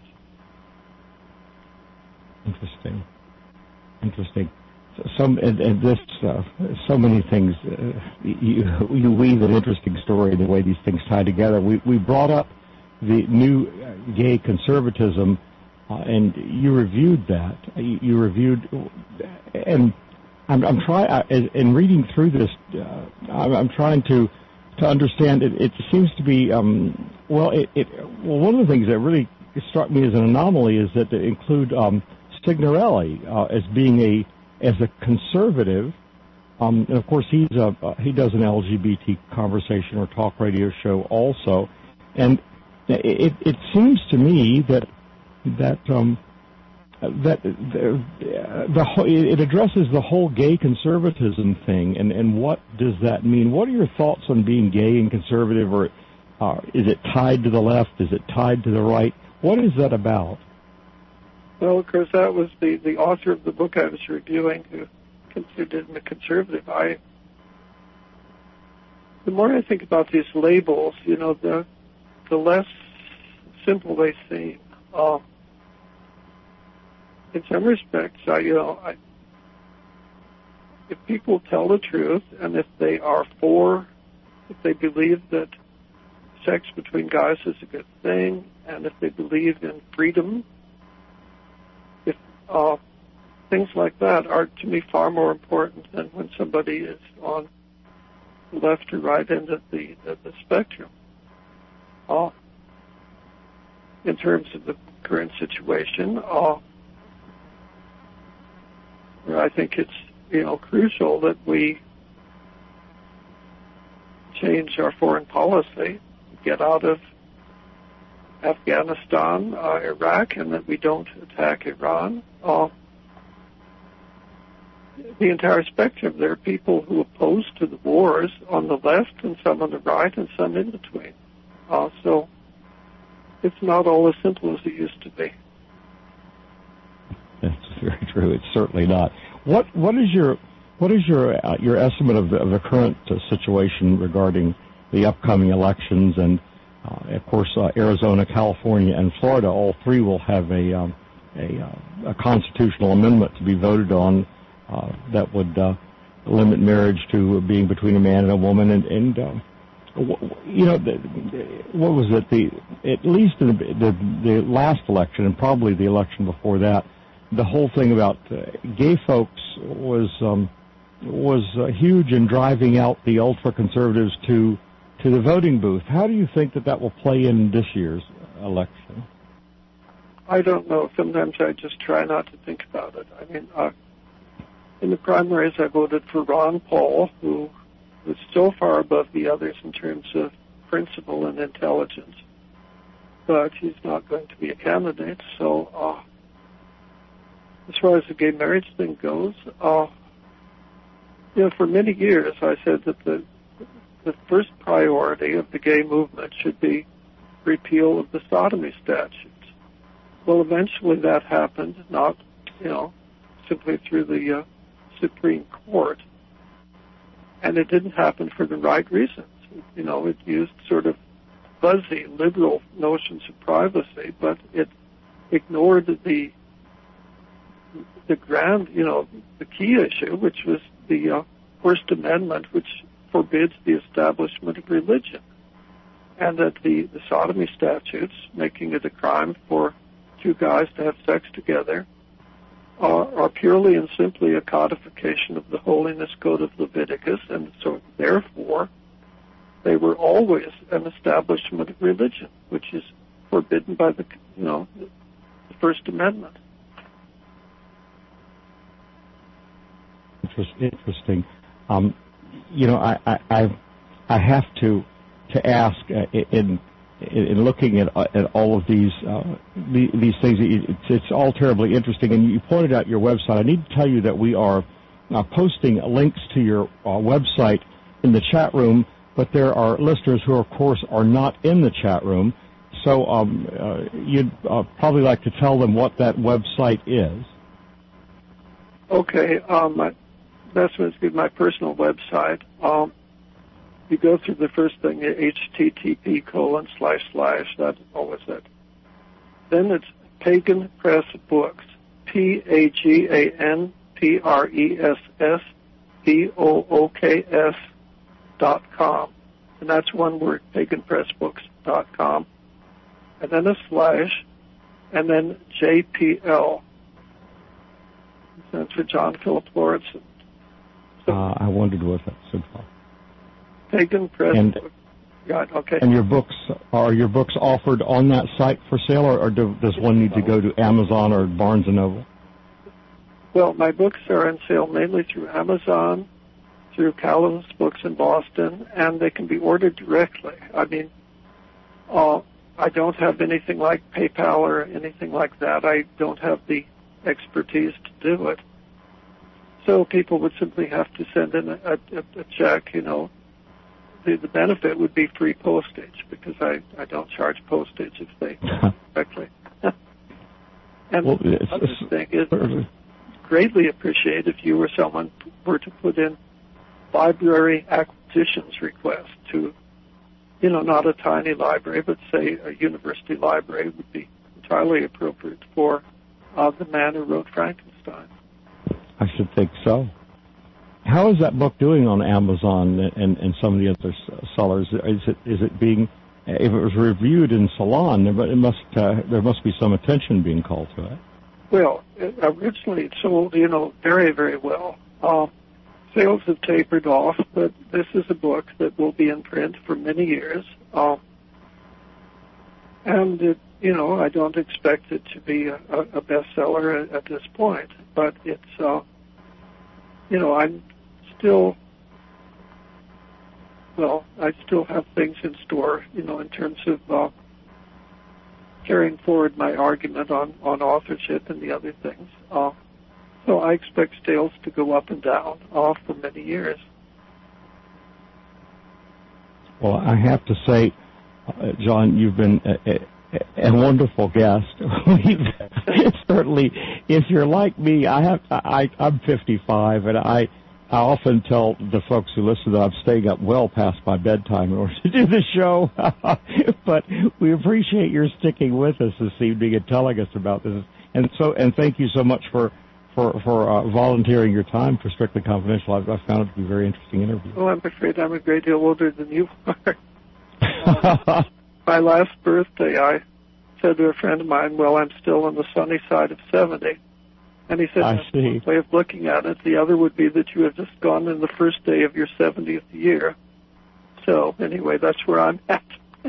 Interesting. Interesting. So, some and, and this, uh, so many things. Uh, you, you weave an interesting story the way these things tie together. We we brought up the new uh, gay conservatism, uh, and you reviewed that. You, you reviewed, and I'm, I'm trying. In reading through this, uh, I'm, I'm trying to to understand. It, it seems to be um, well. It, it well one of the things that really struck me as an anomaly is that they include um, Signorelli uh, as being a as a conservative, um, and of course he's a uh, he does an L G B T conversation or talk radio show also, and it it seems to me that that um, that the, the it addresses the whole gay conservatism thing, and and what does that mean? What are your thoughts on being gay and conservative, or uh, is it tied to the left? Is it tied to the right? What is that about? Well, of course, that was the, the author of the book I was reviewing who considered him a conservative. I, the more I think about these labels, you know, the the less simple they seem. Uh, in some respects, I, you know, I, if people tell the truth and if they are for, if they believe that sex between guys is a good thing, and if they believe in freedom, if uh, things like that are to me far more important than when somebody is on the left or right end of the of the spectrum. Uh, in terms of the current situation, uh, I think it's you know crucial that we change our foreign policy, get out of Afghanistan, uh, Iraq, and that we don't attack Iran. Uh, the entire spectrum. There are people who oppose to the wars on the left and some on the right and some in between. Uh, so it's not all as simple as it used to be. That's very true. It's certainly not. What what is your what is your uh, your estimate of the, of the current uh, situation regarding the upcoming elections? And uh, of course, uh, Arizona, California, and Florida, all three will have a um, a, uh, a constitutional amendment to be voted on uh, that would uh, limit marriage to being between a man and a woman. And, and uh, you know, the, what was it? The at least in the, the the last election, and probably the election before that, the whole thing about uh, gay folks was um, was uh, huge in driving out the ultra conservatives to to the voting booth. How do you think that that will play in this year's election? I don't know. Sometimes I just try not to think about it. I mean, uh, in the primaries, I voted for Ron Paul, who was so far above the others in terms of principle and intelligence, but he's not going to be a candidate. So, uh, as far as the gay marriage thing goes, uh, you know, for many years I said that the the first priority of the gay movement should be repeal of the sodomy statutes. Well, eventually that happened, not, you know, simply through the uh, Supreme Court. And it didn't happen for the right reasons. You know, it used sort of fuzzy liberal notions of privacy, but it ignored the the grand, you know, the key issue, which was the uh, First Amendment, which forbids the establishment of religion. And that the, the sodomy statutes, making it a crime for two guys to have sex together, are, are purely and simply a codification of the Holiness Code of Leviticus, and so therefore they were always an establishment of religion, which is forbidden by the, you know, the First Amendment. Interesting. Um, you know, I, I, I have to to ask uh, in in looking at at all of these uh, these things. It's, it's all terribly interesting, and you pointed out your website. I need to tell you that we are uh, posting links to your uh, website in the chat room, but there are listeners who, of course, are not in the chat room. So um, uh, you'd uh, probably like to tell them what that website is. Okay. Um, That's going to be my personal website. Um, you go through the first thing, H T T P colon slash slash. That's always it. Then it's Pagan Press Books, P A G A N P R E S S B O O K S dot com, and that's one word, pagan press books dot com, and then a slash, and then J P L. That's for John Philip Lauritsen. So, uh, I wondered what that stood for. Pagan Press. And, Book. Got, okay. And your books, are your books offered on that site for sale, or, or do, does one need to go to Amazon or Barnes and Noble? Well, my books are on sale mainly through Amazon, through Calvin's Books in Boston, and they can be ordered directly. I mean, uh, I don't have anything like PayPal or anything like that. I don't have the expertise to do it. So people would simply have to send in a, a, a check, you know. The, the benefit would be free postage because I, I don't charge postage if they directly. And well, the other thing is greatly appreciate if you or someone were to put in library acquisitions request to, you know, not a tiny library, but say a university library would be entirely appropriate for uh, the man who wrote Frankenstein. I should think so. How is that book doing on Amazon and, and some of the other sellers? Is it is it being, if it was reviewed in Salon, it must uh, there must be some attention being called to it. Well, originally it sold, you know, very very well. Uh, sales have tapered off, but this is a book that will be in print for many years, uh, and it, you know, I don't expect it to be a, a bestseller at, at this point, but it's. Uh, You know, I'm still, well, I still have things in store, you know, in terms of uh, carrying forward my argument on, on authorship and the other things. Uh, so I expect sales to go up and down uh, for many years. Well, I have to say, uh, John, you've been a, a, a wonderful guest. We've certainly, if you're like me, I have, I, I'm fifty-five, and I, I often tell the folks who listen that I'm staying up well past my bedtime in order to do the show. But we appreciate your sticking with us this evening and telling us about this. And so, and thank you so much for for for uh, volunteering your time for Strictly Confidential. I've, I've found it to be a very interesting interview. Well, I'm afraid I'm a great deal older than you are. um, my last birthday, I said to a friend of mine, "Well, I'm still on the sunny side of seventy." And he said, I that's see. one way of looking at it. The other would be that you have just gone in the first day of your seventieth year. So, anyway, that's where I'm at.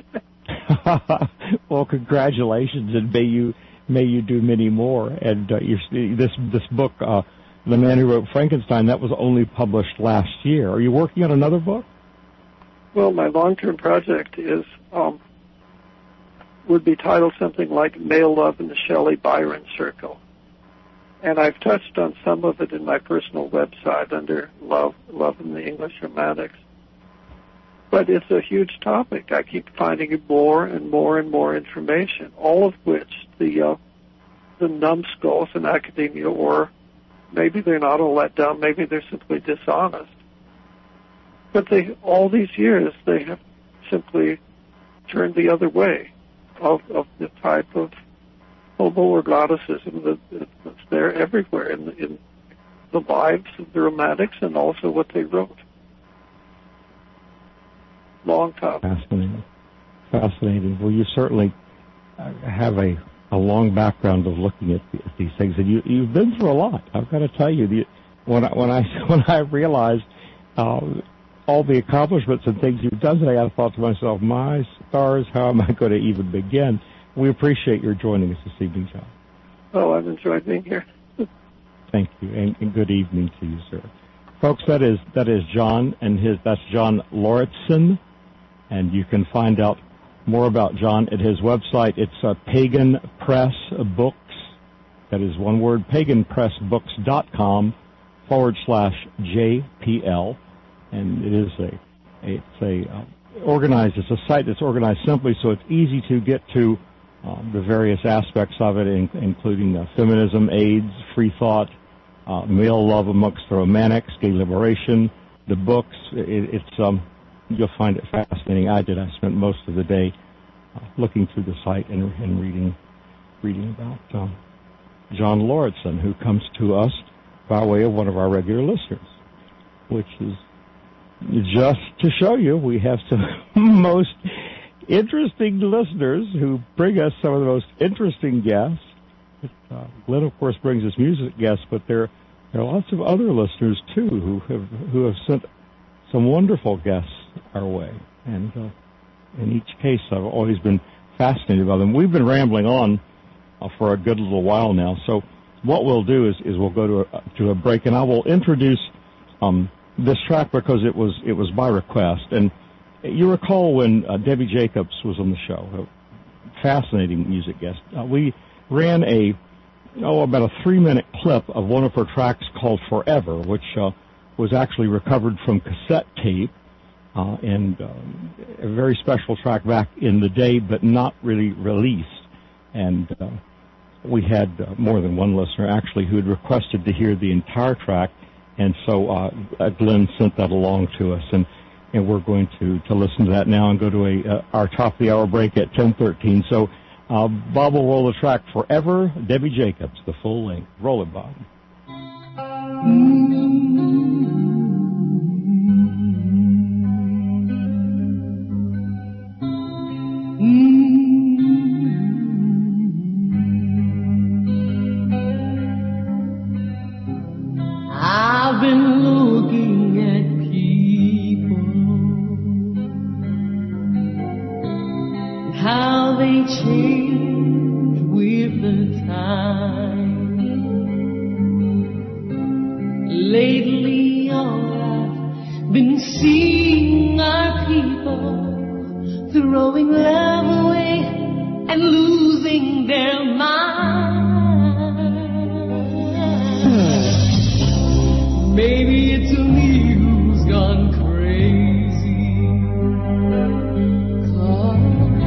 Well, congratulations, and may you may you do many more. And uh, you're, this this book, uh, The Man Who Wrote Frankenstein, that was only published last year. Are you working on another book? Well, my long-term project is um, would be titled something like Male Love in the Shelley Byron Circle. And I've touched on some of it in my personal website under Love, Love in the English Romantics. But it's a huge topic. I keep finding more and more and more information, all of which the uh, the numbskulls in academia, or maybe they're not all that dumb, maybe they're simply dishonest. But they, all these years, they have simply turned the other way of, of the type of homoeroticism that, that's there everywhere in the, in the lives of the romantics and also what they wrote. Long time. Fascinating. Fascinating. Well, you certainly have a, a long background of looking at, the, at these things, and you, you've been through a lot. I've got to tell you, the, when I when I when I realized uh, all the accomplishments and things you've done today, I thought to myself, "My stars, how am I going to even begin?" We appreciate your joining us this evening, John. Oh, I've enjoyed being here. Thank you, and, and good evening to you, sir. Folks, that is that is John, and his that's John Lauritsen, and you can find out more about John at his website. It's uh, Pagan Press Books. That is one word, pagan press books dot com forward slash J P L, and it is a it's a uh, organized. It's a site that's organized simply so it's easy to get to. Um, the various aspects of it, in, including uh, feminism, AIDS, free thought, uh, male love amongst the romantics, gay liberation, the books. It, it's um, you'll find it fascinating. I did. I spent most of the day uh, looking through the site and, and reading, reading about um, John Lauritsen, who comes to us by way of one of our regular listeners, which is just to show you we have some most interesting listeners who bring us some of the most interesting guests. Uh, Glenn, of course, brings us music guests, but there, there are lots of other listeners, too, who have who have sent some wonderful guests our way. And uh, in each case, I've always been fascinated by them. We've been rambling on uh, for a good little while now, so what we'll do is, is we'll go to a, to a break, and I will introduce um, this track because it was it was by request. And you recall when uh, Debbie Jacobs was on the show, a fascinating music guest. Uh, we ran a, oh, about a three-minute clip of one of her tracks called Forever, which uh, was actually recovered from cassette tape, uh, and um, a very special track back in the day, but not really released. And uh, we had uh, more than one listener, actually, who had requested to hear the entire track, and so uh, Glenn sent that along to us. And And we're going to, to listen to that now and go to a uh, our top of the hour break at ten thirteen. So uh, Bob will roll the track Forever, Debbie Jacobs, the full length. Roll it, Bob. I've been looking at how they change with the time. Lately all I've been seeing are people throwing love away and losing their minds. Maybe it's me who's gone crazy, 'cause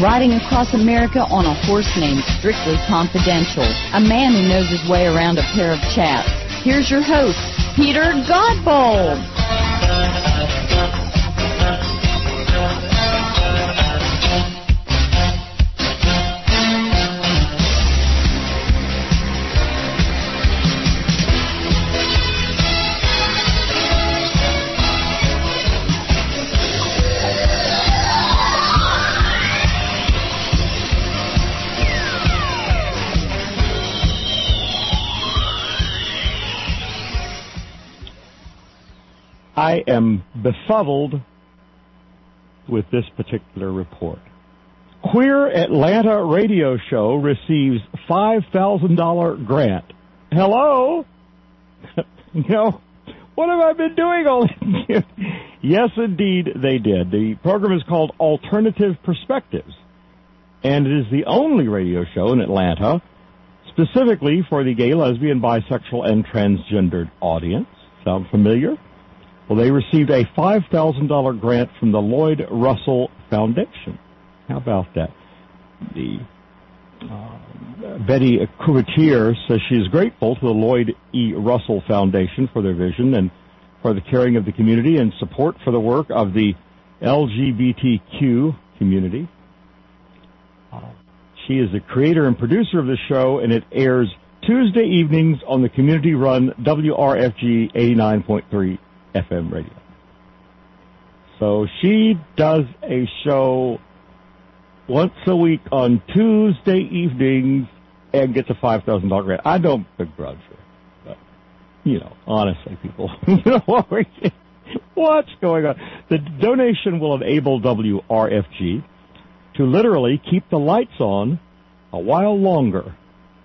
riding across America on a horse named Strictly Confidential, a man who knows his way around a pair of chaps. Here's your host, Peter Godbold. I am befuddled with this particular report. Queer Atlanta radio show receives five thousand dollars grant. Hello? You know, what have I been doing all this year? Yes, indeed, they did. The program is called Alternative Perspectives, and it is the only radio show in Atlanta specifically for the gay, lesbian, bisexual, and transgendered audience. Sound familiar? Well, they received a five thousand dollars grant from the Lloyd Russell Foundation. How about that? The uh, Betty Couvetier says she is grateful to the Lloyd E. Russell Foundation for their vision and for the caring of the community and support for the work of the L G B T Q community. Uh, she is the creator and producer of the show, and it airs Tuesday evenings on the community-run W R F G eighty-nine point three F M radio. So she does a show once a week on Tuesday evenings and gets a five thousand dollars grant. I don't begrudge her, but, you know, honestly, people, you know, what's going on? The donation will enable W R F G to literally keep the lights on a while longer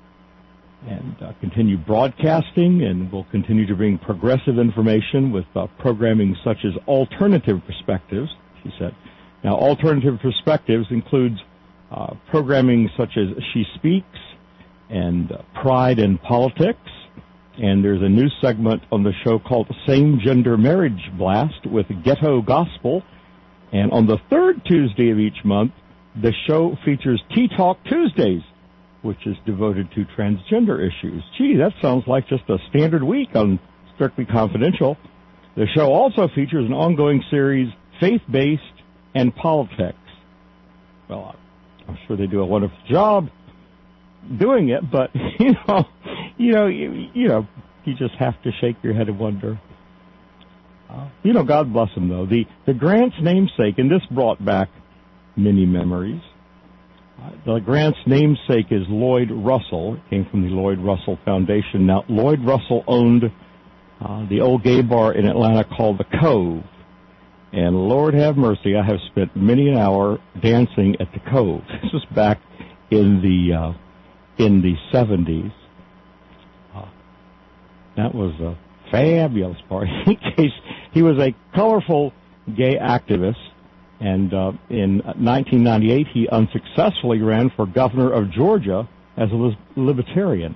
and uh, continue broadcasting, and we'll continue to bring progressive information with uh, programming such as Alternative Perspectives, she said. Now, Alternative Perspectives includes uh, programming such as She Speaks and uh, Pride in Politics, and there's a new segment on the show called Same Gender Marriage Blast with Ghetto Gospel, and on the third Tuesday of each month, the show features Tea Talk Tuesdays, which is devoted to transgender issues. Gee, that sounds like just a standard week on Strictly Confidential. The show also features an ongoing series, Faith-Based and Politics. Well, I'm sure they do a wonderful job doing it, but, you know, you know, you, you know, you just have to shake your head and wonder. Uh, you know, God bless them, though. The, the grant's namesake, and this brought back many memories. Uh, the grant's namesake is Lloyd Russell. It came from the Lloyd Russell Foundation. Now, Lloyd Russell owned uh, the old gay bar in Atlanta called The Cove. And Lord have mercy, I have spent many an hour dancing at The Cove. This was back in the uh, in the seventies. Uh, that was a fabulous party. In case he was a colorful gay activist. And uh, in nineteen ninety-eight, he unsuccessfully ran for governor of Georgia as a libertarian.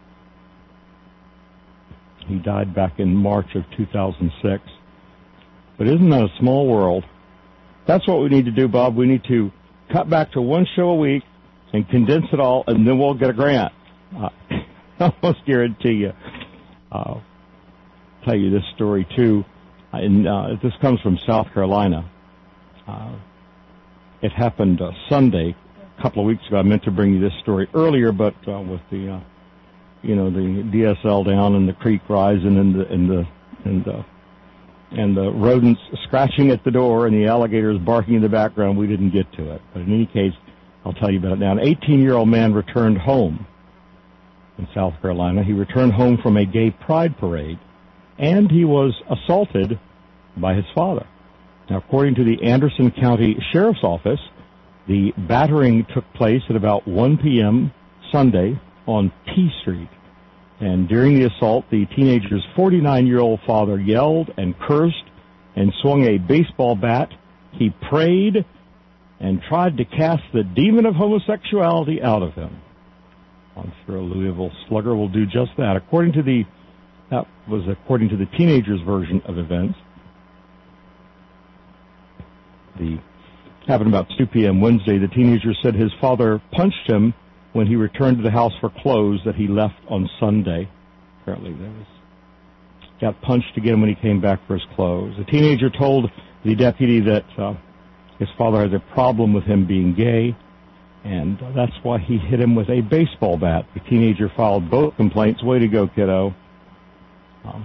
He died back in March of two thousand six. But isn't that a small world? That's what we need to do, Bob. We need to cut back to one show a week and condense it all, and then we'll get a grant. Uh, I almost guarantee you. I'll tell you this story, too. And, uh, this comes from South Carolina. Uh, it happened uh, Sunday, a couple of weeks ago. I meant to bring you this story earlier, but uh, with the, uh, you know, the D S L down and the creek rising and the and the and the and the rodents scratching at the door and the alligators barking in the background, we didn't get to it. But in any case, I'll tell you about it now. An eighteen-year-old man returned home in South Carolina. He returned home from a gay pride parade, and he was assaulted by his father. Now, according to the Anderson County Sheriff's Office, the battering took place at about one p.m. Sunday on T Street. And during the assault, the teenager's forty-nine-year-old father yelled and cursed and swung a baseball bat. He prayed and tried to cast the demon of homosexuality out of him. I'm sure a Louisville Slugger will do just that. According to the, that was according to the teenager's version of events. The happened about two p.m. Wednesday. The teenager said his father punched him when he returned to the house for clothes that he left on Sunday. Apparently, there was got punched again when he came back for his clothes. The teenager told the deputy that uh, his father has a problem with him being gay, and uh, that's why he hit him with a baseball bat. The teenager filed both complaints. Way to go, kiddo. Um,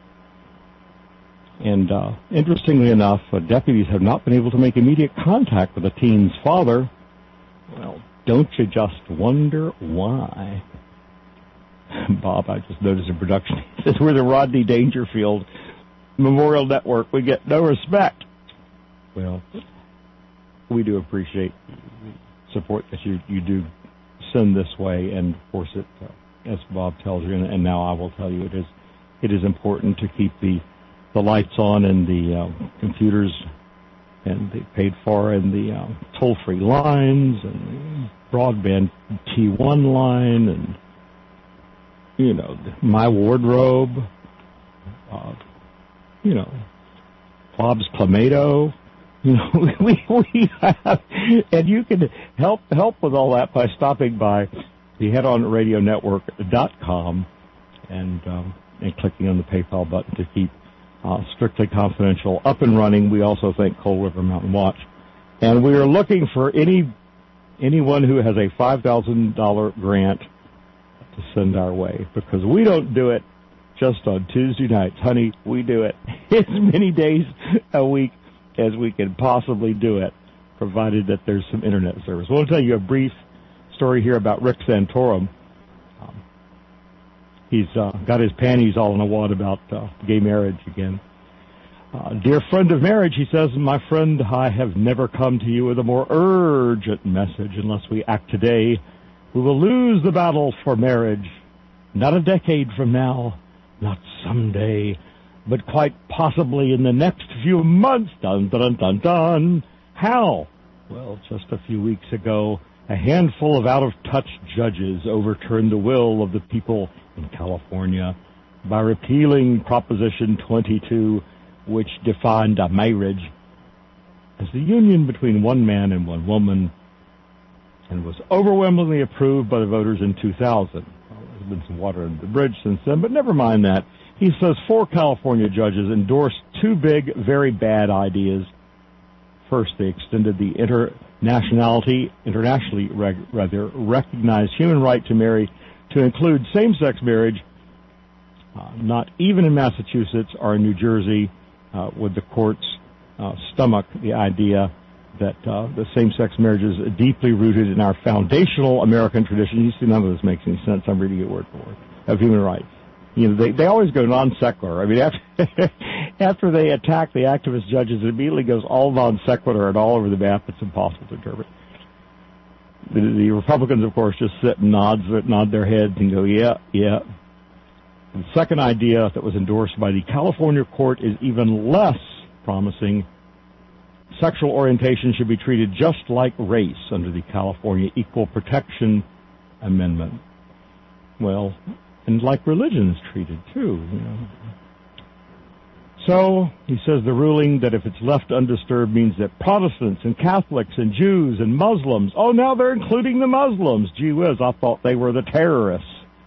and uh, interestingly enough, uh, deputies have not been able to make immediate contact with the teen's father. Well, don't you just wonder why? Bob, I just noticed in production, he says, we're the Rodney Dangerfield Memorial Network. We get no respect. Well, we do appreciate the support that you, you do send this way, and of course, it, uh, as Bob tells you, and, and now I will tell you, it is it is important to keep the the lights on and the uh, computers and the paid for and the uh, toll-free lines and the broadband T one line and, you know, my wardrobe, uh, you know, Bob's Clamato. You know, we we have, and you can help help with all that by stopping by the head on radio network dot com and um, and clicking on the PayPal button to keep uh, Strictly Confidential up and running. We also thank Coal River Mountain Watch, and we are looking for any anyone who has a five thousand dollar grant to send our way, because we don't do it just on Tuesday nights, honey. We do it as many days a week as we can possibly do it, provided that there's some internet service. We'll tell you a brief story here about Rick Santorum. Um, he's uh, got his panties all in a wad about uh, gay marriage again. Uh, dear friend of marriage, he says, my friend, I have never come to you with a more urgent message. Unless we act today, we will lose the battle for marriage. Not a decade from now, not someday, but quite possibly in the next few months. Dun, dun, dun, dun. How? Well, just a few weeks ago, a handful of out-of-touch judges overturned the will of the people in California by repealing Proposition twenty-two, which defined a marriage as the union between one man and one woman, and was overwhelmingly approved by the voters in two thousand. Well, there's been some water under the bridge since then, but never mind that. He says four California judges endorsed two big, very bad ideas. First, they extended the internationality, internationally reg, rather recognized human right to marry to include same-sex marriage. Uh, not even in Massachusetts or in New Jersey uh, would the courts uh, stomach the idea that uh, the same-sex marriage is deeply rooted in our foundational American tradition. You see, none of this makes any sense. I'm reading it word for word, of human rights. You know, they, they always go non-secular. I mean, after, after they attack the activist judges, it immediately goes all non-secular and all over the map. It's impossible to interpret. The, the Republicans, of course, just sit and nod, nod their heads and go, yeah, yeah. The second idea that was endorsed by the California court is even less promising. Sexual orientation should be treated just like race under the California Equal Protection Amendment. Well, and like religion is treated, too, you know. So, he says the ruling that if it's left undisturbed means that Protestants and Catholics and Jews and Muslims, oh, now they're including the Muslims. Gee whiz, I thought they were the terrorists.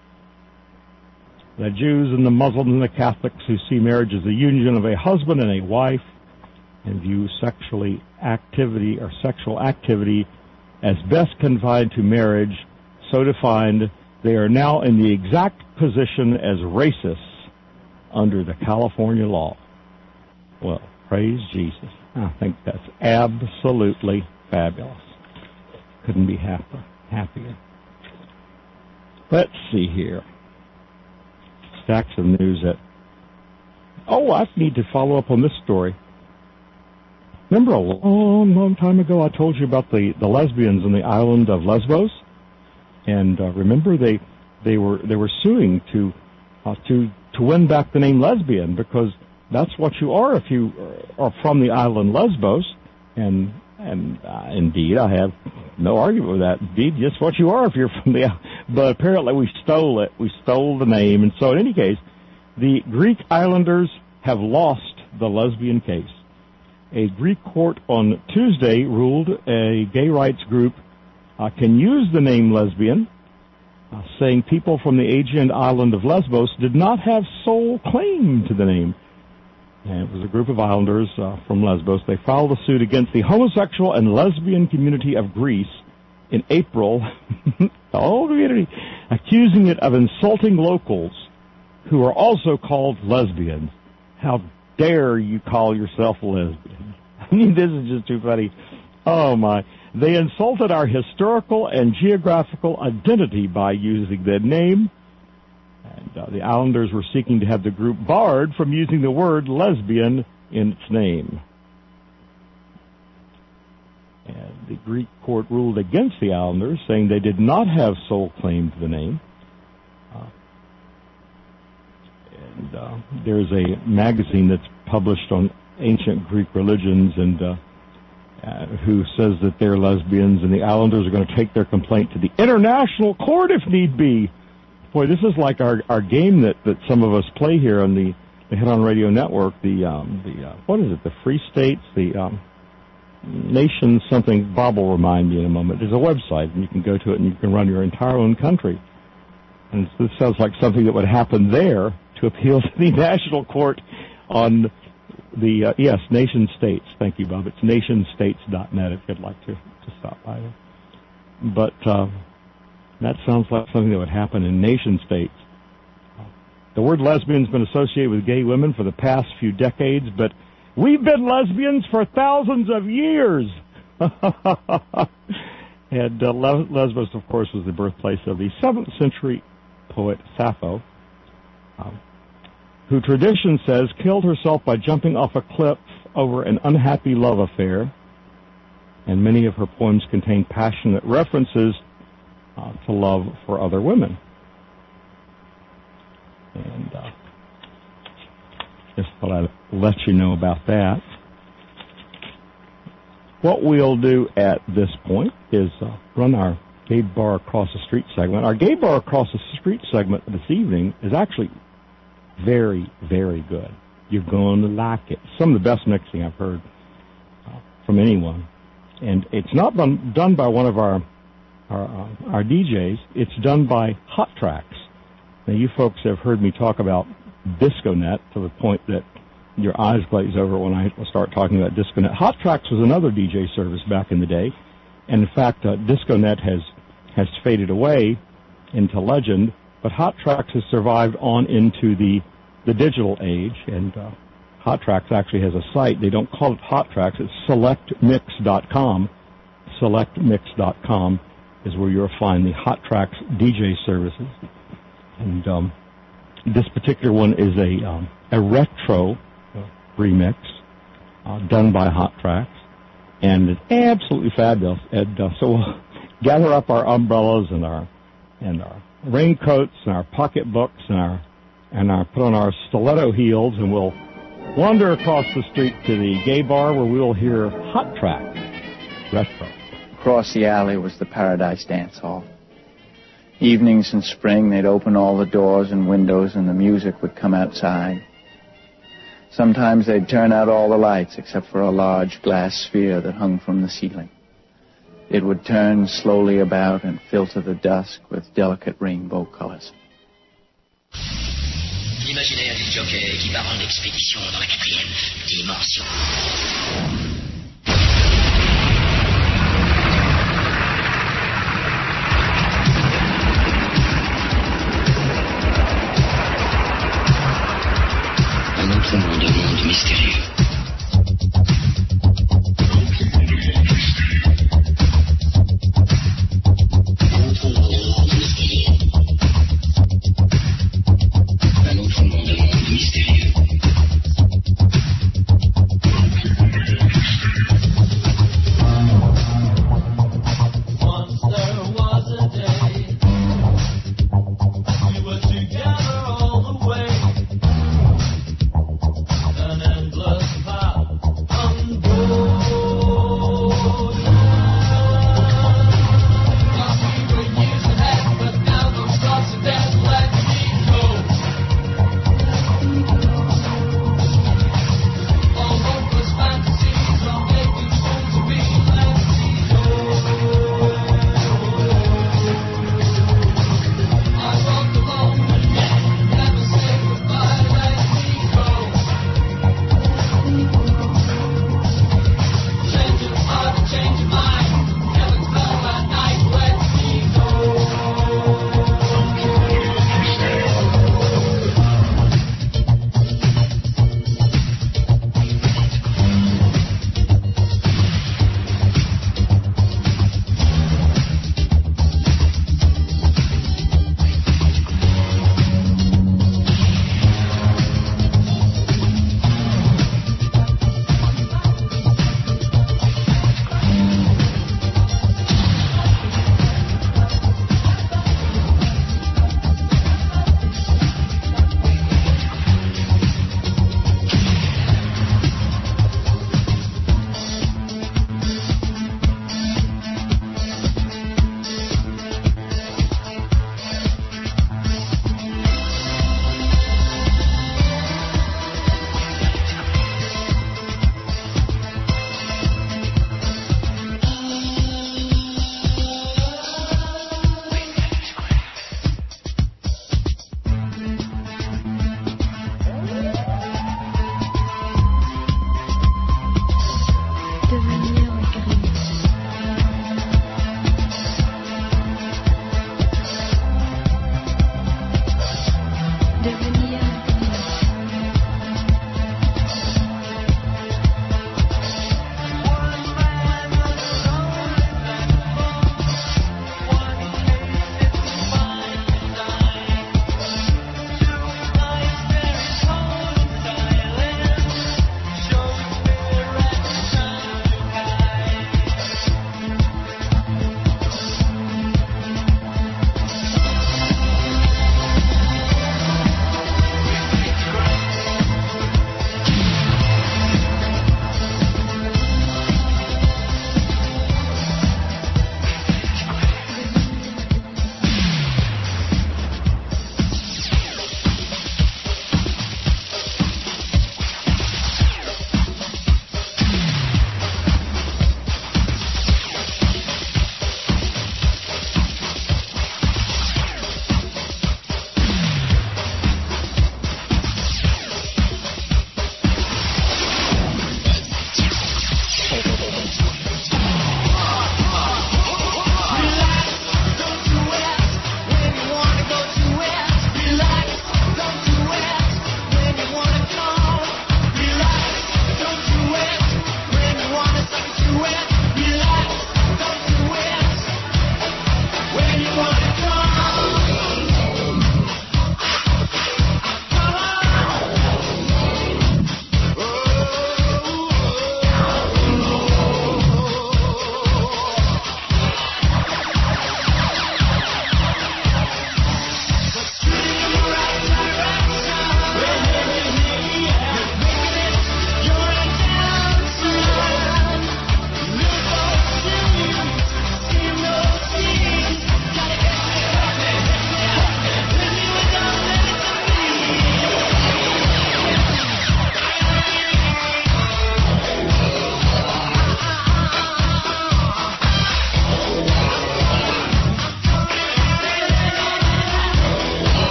The Jews and the Muslims and the Catholics who see marriage as the union of a husband and a wife and view sexually activity or sexual activity as best confined to marriage, so defined, they are now in the exact position as racists under the California law. Well, praise Jesus. I think that's absolutely fabulous. Couldn't be happier. happier. Let's see here. Stacks of news that... Oh, I need to follow up on this story. Remember a long, long time ago I told you about the, the lesbians on the island of Lesbos? And uh, remember they they were they were suing to uh, to to win back the name lesbian, because that's what you are if you are from the island Lesbos. And and uh, indeed, I have no argument with that. Indeed, just what you are if you're from the. But apparently, we stole it. We stole the name, and so in any case, the Greek islanders have lost the lesbian case. A Greek court on Tuesday ruled a gay rights group uh, can use the name lesbian, uh, saying people from the Aegean island of Lesbos did not have sole claim to the name. And it was a group of islanders uh, from Lesbos. They filed a suit against the homosexual and lesbian community of Greece in April, the whole community, accusing it of insulting locals who are also called lesbians. How dare you call yourself a lesbian? I mean, this is just too funny. Oh, my. They insulted our historical and geographical identity by using that name. And uh, the Islanders were seeking to have the group barred from using the word lesbian in its name. And the Greek court ruled against the Islanders, saying they did not have sole claim to the name. Uh, and uh, there's a magazine that's published on ancient Greek religions and uh, uh, who says that they're lesbians, and the Islanders are going to take their complaint to the international court if need be. Boy, this is like our, our game that, that some of us play here on the, the Head On Radio Network, the, um, the uh, what is it, the Free States, the um, Nation something. Bob will remind me in a moment. There's a website, and you can go to it, and you can run your entire own country. And this sounds like something that would happen there to appeal to the national court on the, uh, yes, Nation States. Thank you, Bob. It's nation states dot net if you'd like to, to stop by there. But uh, that sounds like something that would happen in nation states. The word lesbian has been associated with gay women for the past few decades, but we've been lesbians for thousands of years. And uh, Lesbos, of course, was the birthplace of the seventh century poet Sappho, um, who tradition says killed herself by jumping off a cliff over an unhappy love affair. And many of her poems contain passionate references uh, to love for other women. And uh, just thought I'd let you know about that. What we'll do at this point is uh, run our Gay Bar Across the Street segment. Our Gay Bar Across the Street segment this evening is actually very, very good. You're going to like it. Some of the best mixing I've heard uh, from anyone. And it's not been done by one of our our, uh, our D Js. It's done by Hot Tracks. Now, you folks have heard me talk about DiscoNet to the point that your eyes glaze over when I start talking about DiscoNet. Hot Tracks was another D J service back in the day. And, in fact, uh, DiscoNet has, has faded away into legend, but Hot Tracks has survived on into the, the digital age. And uh, Hot Tracks actually has a site. They don't call it Hot Tracks. It's select mix dot com. select mix dot com is where you'll find the Hot Tracks D J services. And um, this particular one is a, um, a retro remix uh, done by Hot Tracks. And it's absolutely fabulous. And uh, so we'll gather up our umbrellas and our and our raincoats and our pocketbooks and our and our put on our stiletto heels, and we'll wander across the street to the gay bar where we'll hear Hot Tracks retro. Across the alley was the Paradise Dance Hall. Evenings in spring, they'd open all the doors and windows, and the music would come outside. Sometimes they'd turn out all the lights except for a large glass sphere that hung from the ceiling. It would turn slowly about and filter the dusk with delicate rainbow colors. L'imaginaire du jockey qui part en expédition dans la quatrième dimension. Un autre monde, un monde mystérieux. Un autre monde, un monde mystérieux.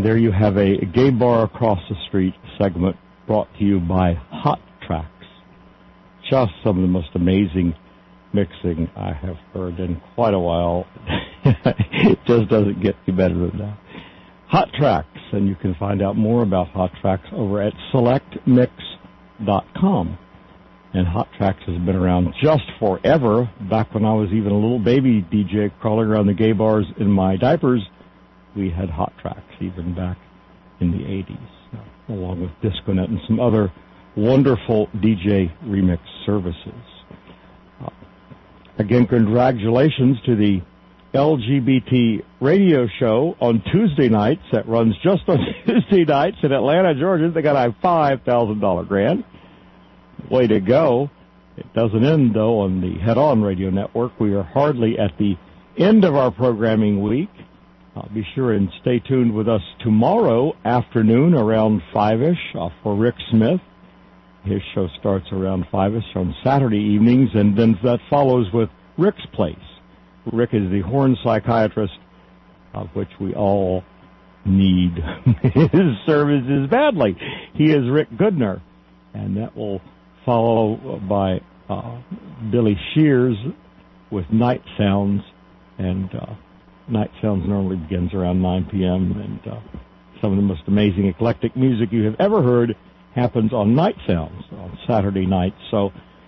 And there you have a Gay Bar Across the Street segment brought to you by Hot Tracks. Just some of the most amazing mixing I have heard in quite a while. It just doesn't get any better than that. Hot Tracks, and you can find out more about Hot Tracks over at select mix dot com. And Hot Tracks has been around just forever. Back when I was even a little baby D J crawling around the gay bars in my diapers, we had Hot Tracks even back in the eighties, along with DiscoNet and some other wonderful D J remix services. Uh, again, congratulations to the L G B T radio show on Tuesday nights that runs just on Tuesday nights in Atlanta, Georgia. They got a five thousand dollars grant. Way to go. It doesn't end, though, on the Head On Radio Network. We are hardly at the end of our programming week. Uh, be sure and stay tuned with us tomorrow afternoon around five-ish uh, for Rick Smith. His show starts around five-ish on Saturday evenings, and then that follows with Rick's Place. Rick is the horn psychiatrist, of which we all need his services badly. He is Rick Goodner, and that will follow by uh, Billy Shears with Night Sounds, and uh, Night Sounds normally begins around nine p.m., and uh, some of the most amazing eclectic music you have ever heard happens on Night Sounds on Saturday nights. So,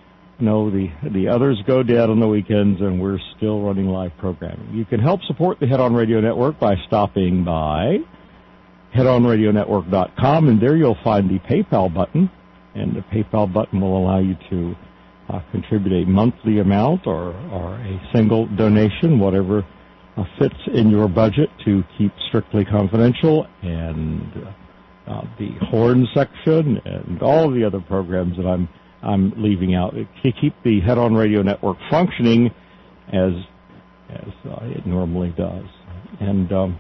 no, the the others go dead on the weekends, and we're still running live programming. You can help support the Head On Radio Network by stopping by head on radio network dot com, and there you'll find the PayPal button, and the PayPal button will allow you to uh, contribute a monthly amount or, or a single donation, whatever uh, fits in your budget to keep Strictly Confidential and uh, uh, the horn section and all of the other programs that I'm I'm leaving out to keep the Head On Radio Network functioning as as uh, it normally does. And um,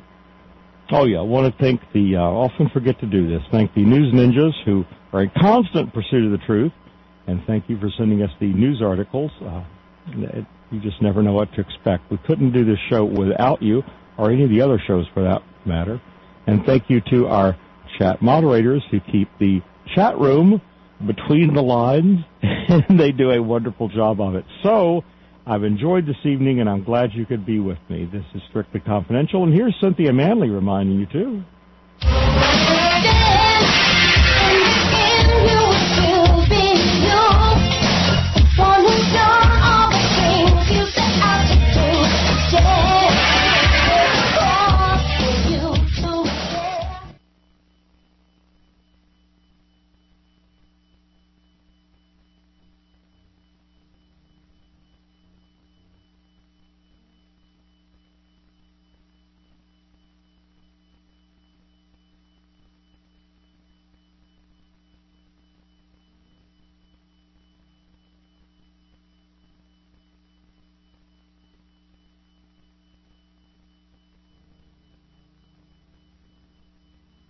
oh yeah, I want to thank the. Uh, often forget to do this. Thank the News Ninjas who are in constant pursuit of the truth, and thank you for sending us the news articles. Uh, it, you just never know what to expect. We couldn't do this show without you, or any of the other shows for that matter. And thank you to our chat moderators who keep the chat room between the lines, and they do a wonderful job of it. So, I've enjoyed this evening, and I'm glad you could be with me. This is Strictly Confidential, and here's Cynthia Manley reminding you, too.